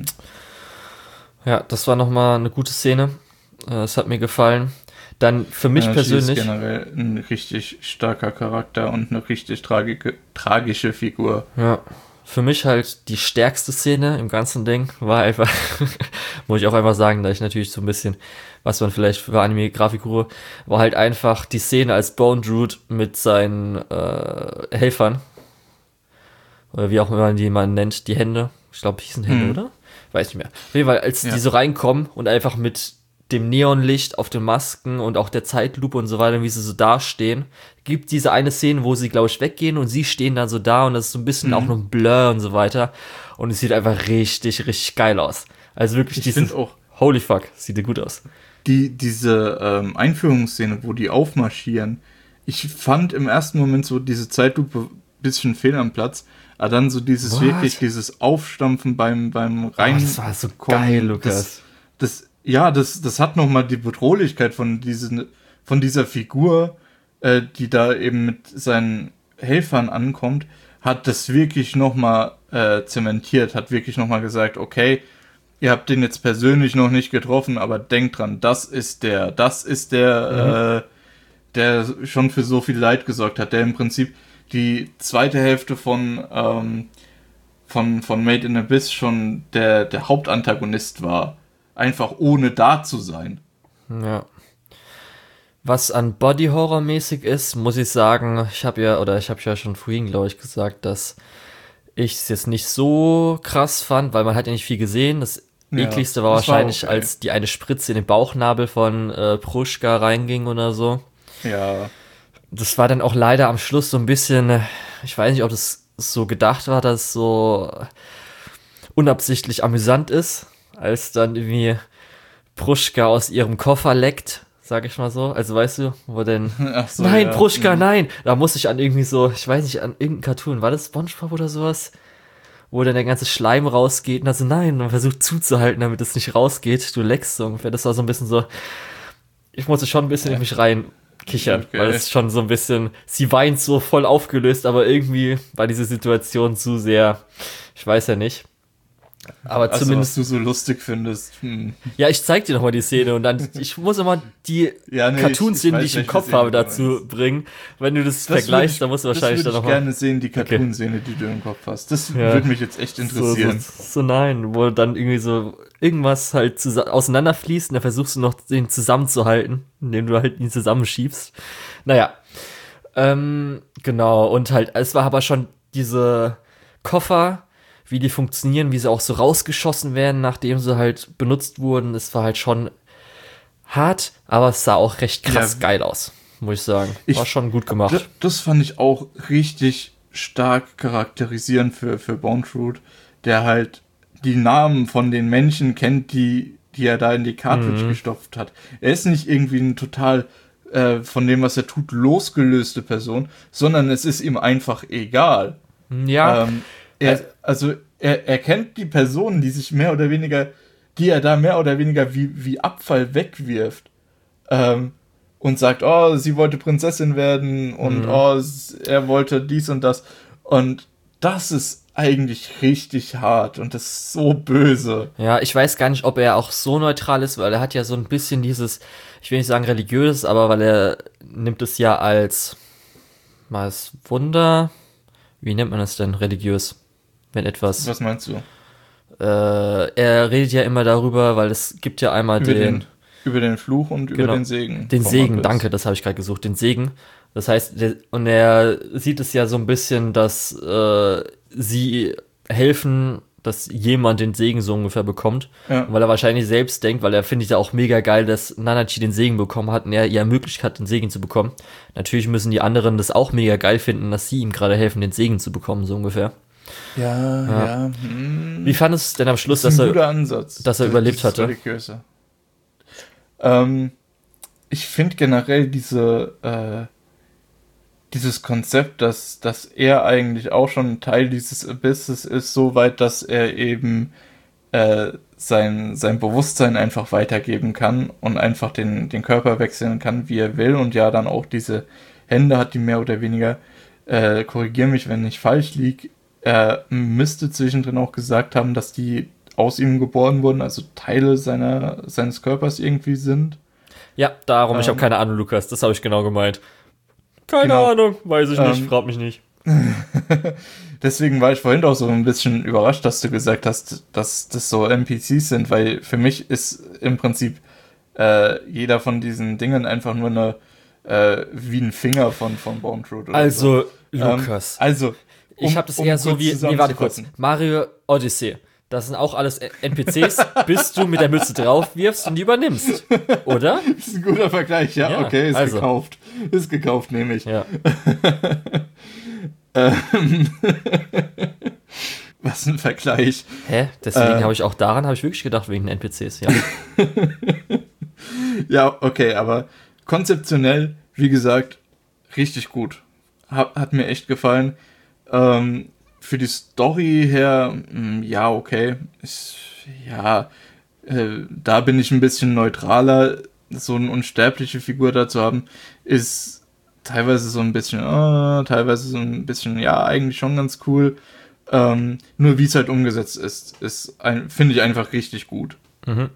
Ja, das war nochmal eine gute Szene. Es hat mir gefallen. Dann für mich Nanachi persönlich... ist generell ein richtig starker Charakter und eine richtig tragike, tragische Figur. Ja, für mich halt die stärkste Szene im ganzen Ding war einfach, muss ich auch einfach sagen, da ich natürlich so ein bisschen, was man vielleicht für Anime-Grafikguru, war halt einfach die Szene, als Bone Jude mit seinen äh, Helfern, oder wie auch immer man die man nennt, die Hände, ich glaube, hießen Hände, hm. oder? Weiß nicht mehr. Auf jeden Fall, als ja. die so reinkommen und einfach mit dem Neonlicht auf den Masken und auch der Zeitlupe und so weiter, wie sie so dastehen, gibt diese eine Szene, wo sie, glaube ich, weggehen und sie stehen dann so da und das ist so ein bisschen mhm. auch noch ein Blur und so weiter und es sieht einfach richtig, richtig geil aus. Also wirklich, ich finde auch, holy fuck, sieht gut aus. Die, diese ähm, Einführungsszene, wo die aufmarschieren, ich fand im ersten Moment so diese Zeitlupe ein bisschen fehl am Platz, aber dann so dieses What? wirklich, dieses Aufstampfen beim, beim Rein. Oh, das war so geil, Lukas. Das, das Ja, das, das hat nochmal die Bedrohlichkeit von, diesen, von dieser Figur, äh, die da eben mit seinen Helfern ankommt, hat das wirklich nochmal äh, zementiert, hat wirklich nochmal gesagt, okay, ihr habt den jetzt persönlich noch nicht getroffen, aber denkt dran, das ist der, das ist der, mhm. äh, der schon für so viel Leid gesorgt hat, der im Prinzip die zweite Hälfte von, ähm, von, von Made in Abyss schon der, der Hauptantagonist war. Einfach ohne da zu sein. Ja. Was an Body Horror mäßig ist, muss ich sagen, ich habe ja, oder ich habe ja schon vorhin, glaube ich, gesagt, dass ich es jetzt nicht so krass fand, weil man hat ja nicht viel gesehen. Das ja, ekligste war das wahrscheinlich, war okay. als die eine Spritze in den Bauchnabel von äh, Pruschka reinging oder so. Ja. Das war dann auch leider am Schluss so ein bisschen, ich weiß nicht, ob das so gedacht war, dass es so unabsichtlich amüsant ist, als dann irgendwie Pruschka aus ihrem Koffer leckt, sag ich mal so. Also weißt du, wo denn... Ach so, nein, ja. Pruschka, mhm. nein! Da musste ich an irgendwie so, ich weiß nicht, an irgendein Cartoon, war das SpongeBob oder sowas? Wo dann der ganze Schleim rausgeht und also nein, man versucht zuzuhalten, damit es nicht rausgeht. Du leckst so ungefähr. Das war so ein bisschen so... Ich musste schon ein bisschen ja. in mich rein kichern, okay. weil es schon so ein bisschen... Sie weint so voll aufgelöst, aber irgendwie war diese Situation zu sehr... Ich weiß ja nicht. Aber also, zumindest was du so lustig findest. Hm. Ja, ich zeig dir nochmal die Szene und dann, ich muss immer die ja, nee, Cartoon-Szenen, die ich im Kopf habe, dazu bringen. Wenn du das, das vergleichst, ich, dann musst du wahrscheinlich dann nochmal... Das würde ich gerne sehen, die Cartoon-Szene, okay. die du im Kopf hast. Das ja. würde mich jetzt echt interessieren. So, so, so nein, wo dann irgendwie so irgendwas halt auseinanderfließt und dann versuchst du noch, den zusammenzuhalten, indem du halt ihn zusammenschiebst. Naja, ähm, genau, und halt, es war aber schon diese Koffer, wie die funktionieren, wie sie auch so rausgeschossen werden, nachdem sie halt benutzt wurden. Es war halt schon hart, aber es sah auch recht krass ja, geil aus, muss ich sagen. War ich, schon gut gemacht. Das, das fand ich auch richtig stark charakterisierend für, für Bone Jude, der halt die Namen von den Menschen kennt, die, die er da in die Cartridge mhm. gestopft hat. Er ist nicht irgendwie ein total äh, von dem, was er tut, losgelöste Person, sondern es ist ihm einfach egal. Ja. Ähm, er, also er, er kennt die Personen, die sich mehr oder weniger, die er da mehr oder weniger wie, wie Abfall wegwirft. Ähm, und sagt, oh, sie wollte Prinzessin werden und mhm. oh, er wollte dies und das. Und das ist eigentlich richtig hart und das ist so böse. Ja, ich weiß gar nicht, ob er auch so neutral ist, weil er hat ja so ein bisschen dieses, ich will nicht sagen religiöses, aber weil er nimmt es ja als mal als Wunder, wie nennt man das denn religiös, wenn etwas... Was meinst du? Äh, er redet ja immer darüber, weil es gibt ja einmal über den, den... Über den Fluch und genau, über den Segen. Den Segen, danke, das habe ich gerade gesucht, den Segen. Das heißt, der, und er sieht es ja so ein bisschen, dass äh, sie helfen, dass jemand den Segen so ungefähr bekommt. Ja. Und weil er wahrscheinlich selbst denkt, weil er findet ja auch mega geil, dass Nanachi den Segen bekommen hat und er ihr ermöglicht hat, den Segen zu bekommen. Natürlich müssen die anderen das auch mega geil finden, dass sie ihm gerade helfen, den Segen zu bekommen, so ungefähr. Ja, ja. ja. Hm. Wie fandest du denn am Schluss, das ist ein dass guter er, Ansatz. dass er das überlebt hatte? Religiöse. Ähm, ich finde generell diese äh, dieses Konzept, dass, dass er eigentlich auch schon Teil dieses Abysses ist, so weit, dass er eben äh, sein, sein Bewusstsein einfach weitergeben kann und einfach den, den Körper wechseln kann, wie er will, und ja dann auch diese Hände hat, die mehr oder weniger, äh, korrigiere mich, wenn ich falsch liege, er müsste zwischendrin auch gesagt haben, dass die aus ihm geboren wurden, also Teile seiner, seines Körpers irgendwie sind. Ja, darum, ähm, ich habe keine Ahnung, Lukas, das habe ich genau gemeint. Keine genau. Ahnung, weiß ich nicht, ähm, frag mich nicht. Deswegen war ich vorhin auch so ein bisschen überrascht, dass du gesagt hast, dass das so N P Cs sind, weil für mich ist im Prinzip äh, jeder von diesen Dingen einfach nur eine äh, wie ein Finger von, von Bone Fruit. Oder also, so. Lukas. Ähm, also, um, ich habe das um eher so wie, nee, warte kurz, Mario Odyssey. Das sind auch alles N P Cs, bis du mit der Mütze drauf wirfst und die übernimmst. Oder? Das ist ein guter Vergleich, ja. ja okay, ist also. gekauft. Ist gekauft, nehme ich. Ja. Was ein Vergleich. Hä? Deswegen äh, habe ich auch daran, habe ich wirklich gedacht, wegen den N P Cs, ja. Ja, okay, aber konzeptionell, wie gesagt, richtig gut. Hat, hat mir echt gefallen. Ähm, Für die Story her, ja, okay. Ich, ja, äh, da bin ich ein bisschen neutraler. So eine unsterbliche Figur da zu haben, ist teilweise so ein bisschen, äh, teilweise so ein bisschen, ja, eigentlich schon ganz cool. Ähm, nur wie es halt umgesetzt ist, ist ein, finde ich einfach richtig gut. Mhm.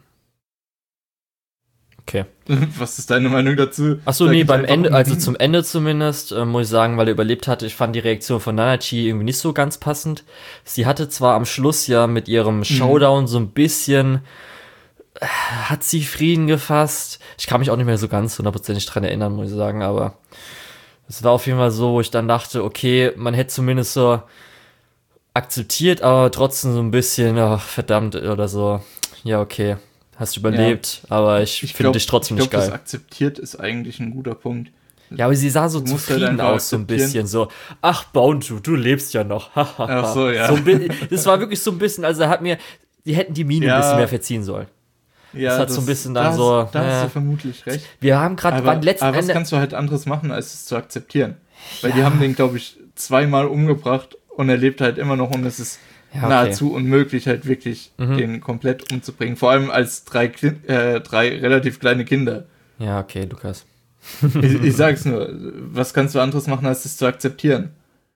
Okay. Was ist deine Meinung dazu? Achso, nee, beim Ende, also zum Ende zumindest, äh, muss ich sagen, weil er überlebt hatte, ich fand die Reaktion von Nanachi irgendwie nicht so ganz passend. Sie hatte zwar am Schluss ja mit ihrem Showdown mhm. so ein bisschen, äh, hat sie Frieden gefasst. Ich kann mich auch nicht mehr so ganz hundertprozentig dran erinnern, muss ich sagen, aber es war auf jeden Fall so, wo ich dann dachte, okay, man hätte zumindest so akzeptiert, aber trotzdem so ein bisschen, ach, verdammt, oder so, ja, okay. Hast überlebt, ja. aber ich, ich finde dich trotzdem ich nicht glaub, geil. Das akzeptiert ist eigentlich ein guter Punkt. Ja, aber sie sah so zufrieden halt aus, so ein bisschen so, ach, Bounty, du lebst ja noch. Ach so, ja. So ein, das war wirklich so ein bisschen, also er hat mir, die hätten die Mine ja. ein bisschen mehr verziehen sollen. Ja, das hat das, so ein bisschen dann da so. Hast, da äh, hast du vermutlich recht. Wir haben gerade beim letzten Aber was Ende kannst du halt anderes machen, als es zu akzeptieren? Weil ja. die haben den, glaube ich, zweimal umgebracht und er lebt halt immer noch und es ist ja, okay. nahezu unmöglich, halt wirklich mhm. den komplett umzubringen. Vor allem als drei, äh, drei relativ kleine Kinder. Ja, okay, Lukas. ich, ich sag's nur, was kannst du anderes machen, als es zu akzeptieren?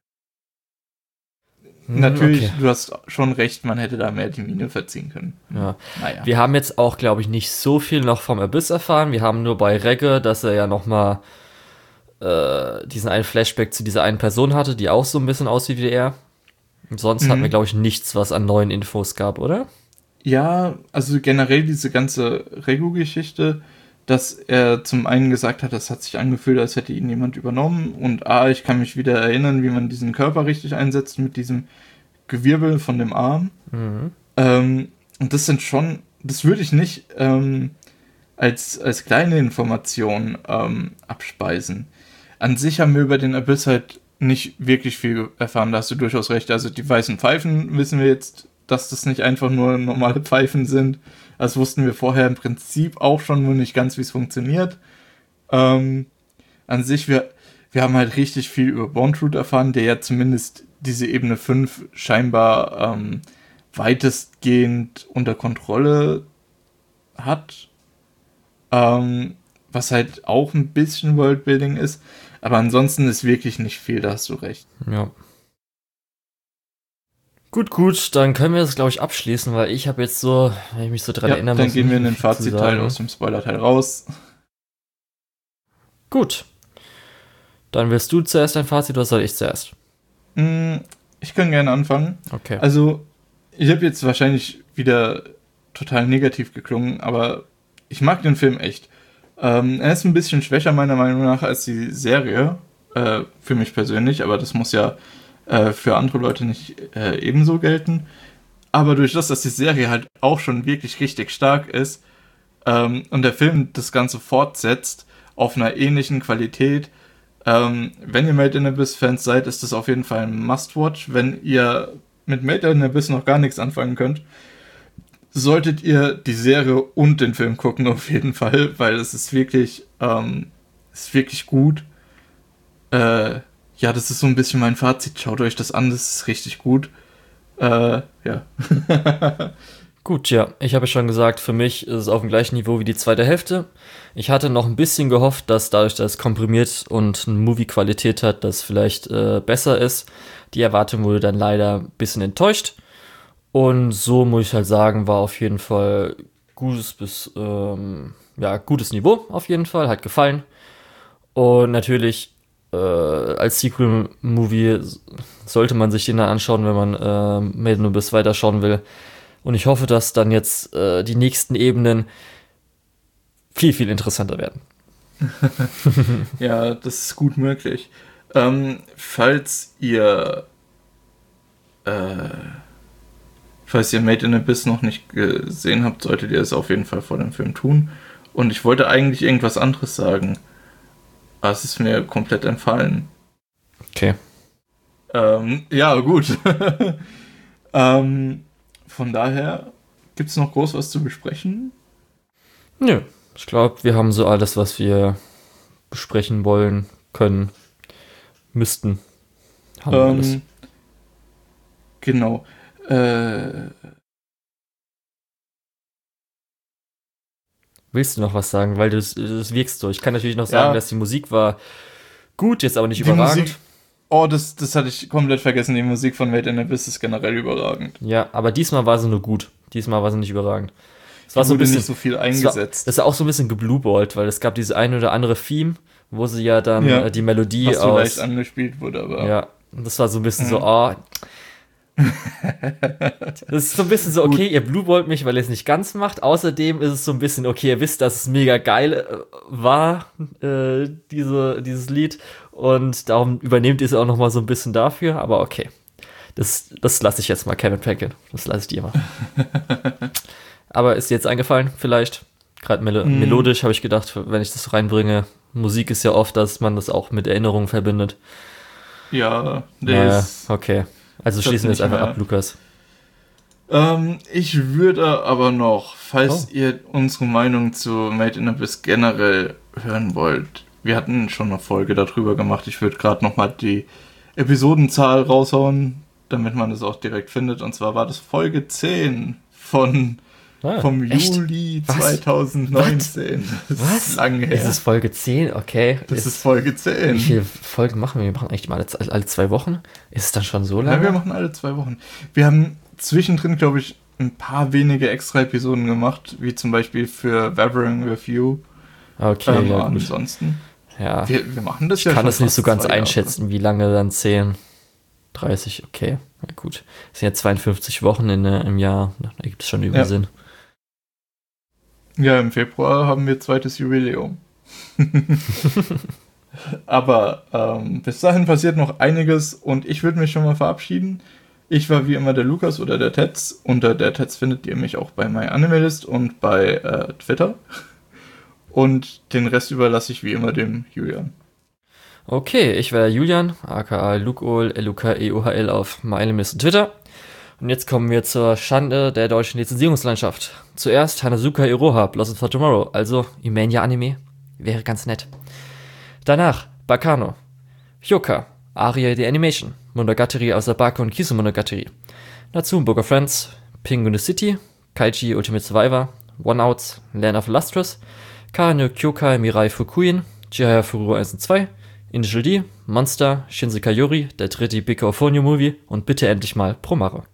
Mhm, Natürlich, okay. Du hast schon recht, man hätte da mehr die Mine verziehen können. Ja. Naja. Wir haben jetzt auch, glaube ich, nicht so viel noch vom Abyss erfahren. Wir haben nur bei Regge, dass er ja nochmal äh, diesen einen Flashback zu dieser einen Person hatte, die auch so ein bisschen aussieht wie er. Sonst mhm. hatten wir, glaube ich, nichts, was an neuen Infos gab, oder? Ja, also generell diese ganze Regu-Geschichte, dass er zum einen gesagt hat, das hat sich angefühlt, als hätte ihn jemand übernommen. Und A, ich kann mich wieder erinnern, wie man diesen Körper richtig einsetzt mit diesem Gewirbel von dem Arm. Mhm. Ähm, und das sind schon, das würde ich nicht ähm, als, als kleine Information ähm, abspeisen. An sich haben wir über den Abyss halt nicht wirklich viel erfahren, da hast du durchaus recht. Also die weißen Pfeifen wissen wir jetzt, dass das nicht einfach nur normale Pfeifen sind. Das wussten wir vorher im Prinzip auch schon, nur nicht ganz, wie es funktioniert. Ähm, an sich, wir, wir haben halt richtig viel über Bondroot erfahren, der ja zumindest diese Ebene fünf scheinbar ähm, weitestgehend unter Kontrolle hat. Ähm, was halt auch ein bisschen Worldbuilding ist. Aber ansonsten ist wirklich nicht viel, da hast du recht. Ja. Gut, gut, dann können wir das, glaube ich, abschließen, weil ich habe jetzt so, wenn ich mich so dran Ja, erinnern dann muss, gehen wir in nicht den viel zu Fazitteil sagen. aus dem Spoilerteil raus. Gut. Dann willst du zuerst dein Fazit oder soll ich zuerst? Mm, Ich kann gerne anfangen. Okay. Also, ich habe jetzt wahrscheinlich wieder total negativ geklungen, aber ich mag den Film echt. Ähm, er ist ein bisschen schwächer meiner Meinung nach als die Serie, äh, für mich persönlich, aber das muss ja äh, für andere Leute nicht äh, ebenso gelten. Aber durch das, dass die Serie halt auch schon wirklich richtig stark ist ähm, und der Film das Ganze fortsetzt auf einer ähnlichen Qualität, ähm, wenn ihr Made in Abyss-Fans seid, ist das auf jeden Fall ein Must-Watch. Wenn ihr mit Made in Abyss noch gar nichts anfangen könnt, solltet ihr die Serie und den Film gucken auf jeden Fall, weil es ist wirklich, ähm, ist wirklich gut. Äh, ja, das ist so ein bisschen mein Fazit. Schaut euch das an, das ist richtig gut. Äh, ja. Gut, ja, ich habe ja schon gesagt, für mich ist es auf dem gleichen Niveau wie die zweite Hälfte. Ich hatte noch ein bisschen gehofft, dass dadurch, dass es komprimiert und eine Movie-Qualität hat, das vielleicht äh, besser ist. Die Erwartung wurde dann leider ein bisschen enttäuscht. Und so muss ich halt sagen, war auf jeden Fall gutes bis, ähm, ja, gutes Niveau auf jeden Fall, hat gefallen. Und natürlich äh, als Sequel-Movie sollte man sich den dann anschauen, wenn man äh, Made in Abyss weiterschauen will. Und ich hoffe, dass dann jetzt äh, die nächsten Ebenen viel, viel interessanter werden. Ja, das ist gut möglich. Ähm, falls ihr äh, falls ihr Made in Abyss noch nicht gesehen habt, solltet ihr es auf jeden Fall vor dem Film tun. Und ich wollte eigentlich irgendwas anderes sagen, aber es ist mir komplett entfallen. Okay. Ähm, ja, gut. ähm, von daher, gibt es noch groß was zu besprechen? Nö, ich glaube, wir haben so alles, was wir besprechen wollen, können, müssten. Haben wir alles. Ähm, genau. Äh, Willst du noch was sagen? Weil du das, das wirkst so. Ich kann natürlich noch sagen, Ja. dass die Musik war gut, jetzt aber nicht Die überragend. Musik- oh, das, das hatte ich komplett vergessen. Die Musik von Made in Abyss ist generell überragend. Ja, aber diesmal war sie nur gut. Diesmal war sie nicht überragend. Es Es war so ein wurde bisschen, nicht so viel es war, eingesetzt. es war auch so ein bisschen geblueballt, weil es gab diese eine oder andere Theme, wo sie ja dann Ja. äh, die Melodie was so aus... leicht angespielt wurde, aber Ja, und das war so ein bisschen Mhm. so, oh. Das ist so ein bisschen so, okay, ihr blueballt mich, weil ihr es nicht ganz macht. Außerdem ist es so ein bisschen, okay, ihr wisst, dass es mega geil äh, war, äh, diese, dieses Lied. Und darum übernehmt ihr es auch noch mal so ein bisschen dafür. Aber okay, das, das lasse ich jetzt mal Kevin Penkin. Das lasse ich dir mal. Aber ist dir jetzt eingefallen, vielleicht? Gerade mel- Mm. melodisch habe ich gedacht, wenn ich das reinbringe. Musik ist ja oft, dass man das auch mit Erinnerungen verbindet. ja, der Naja, ist, okay. Also das schließen wir nicht jetzt einfach mehr. ab, Lukas. ähm, ich würde aber noch, falls Oh. ihr unsere Meinung zu Made in Abyss generell hören wollt, wir hatten schon eine Folge darüber gemacht, ich würde gerade nochmal die Episodenzahl raushauen, damit man das auch direkt findet, und zwar war das Folge zehn von Ah, vom echt? Juli Was? zwanzig neunzehn. Das Was? ist lange her. Ist es Folge zehn? Okay. das ist Folge zehn. Wie viele Folgen machen wir? Wir machen eigentlich mal alle, alle zwei Wochen? Ist es dann schon so Ja, lange? wir machen alle zwei Wochen. Wir haben zwischendrin, glaube ich, ein paar wenige extra Episoden gemacht, wie zum Beispiel für Wavering with You. Okay, ähm, ja, gut. ansonsten, Ja. wir, wir machen das Ich ja kann schon das nicht fast so ganz zwei Jahre. einschätzen, wie lange dann zehn, dreißig, okay. Ja, gut. Es sind ja zweiundfünfzig Wochen in, äh, im Jahr. Da gibt es schon über Ja. Sinn. Ja, im Februar haben wir zweites Jubiläum. Aber ähm, bis dahin passiert noch einiges und ich würde mich schon mal verabschieden. Ich war wie immer der Lukas oder der Tetz. Unter der Tetz findet ihr mich auch bei MyAnimalist und bei äh, Twitter. Und den Rest überlasse ich wie immer dem Julian. Okay, ich wäre Julian, aka Lukeol, L U K E O H L auf MyAnimalist und Twitter. Und jetzt kommen wir zur Schande der deutschen Lizenzierungslandschaft. Zuerst Hanazuka Iroha, Blossom for Tomorrow, also Imania Anime. Wäre ganz nett. Danach Bakano, Hyoka, Aria the Animation, Monogatari aus Abako und Kisu Monogatari, Natsume Book of Friends, Penguin City, Kaichi Ultimate Survivor, One Outs, Land of Lustrous, Kara no Kyokai Mirai Fukuin, Chihaya Furu eins und zwei, Initial D, Monster, Shinsekai Yori, der dritte Big Ophonio Movie und bitte endlich mal Promare.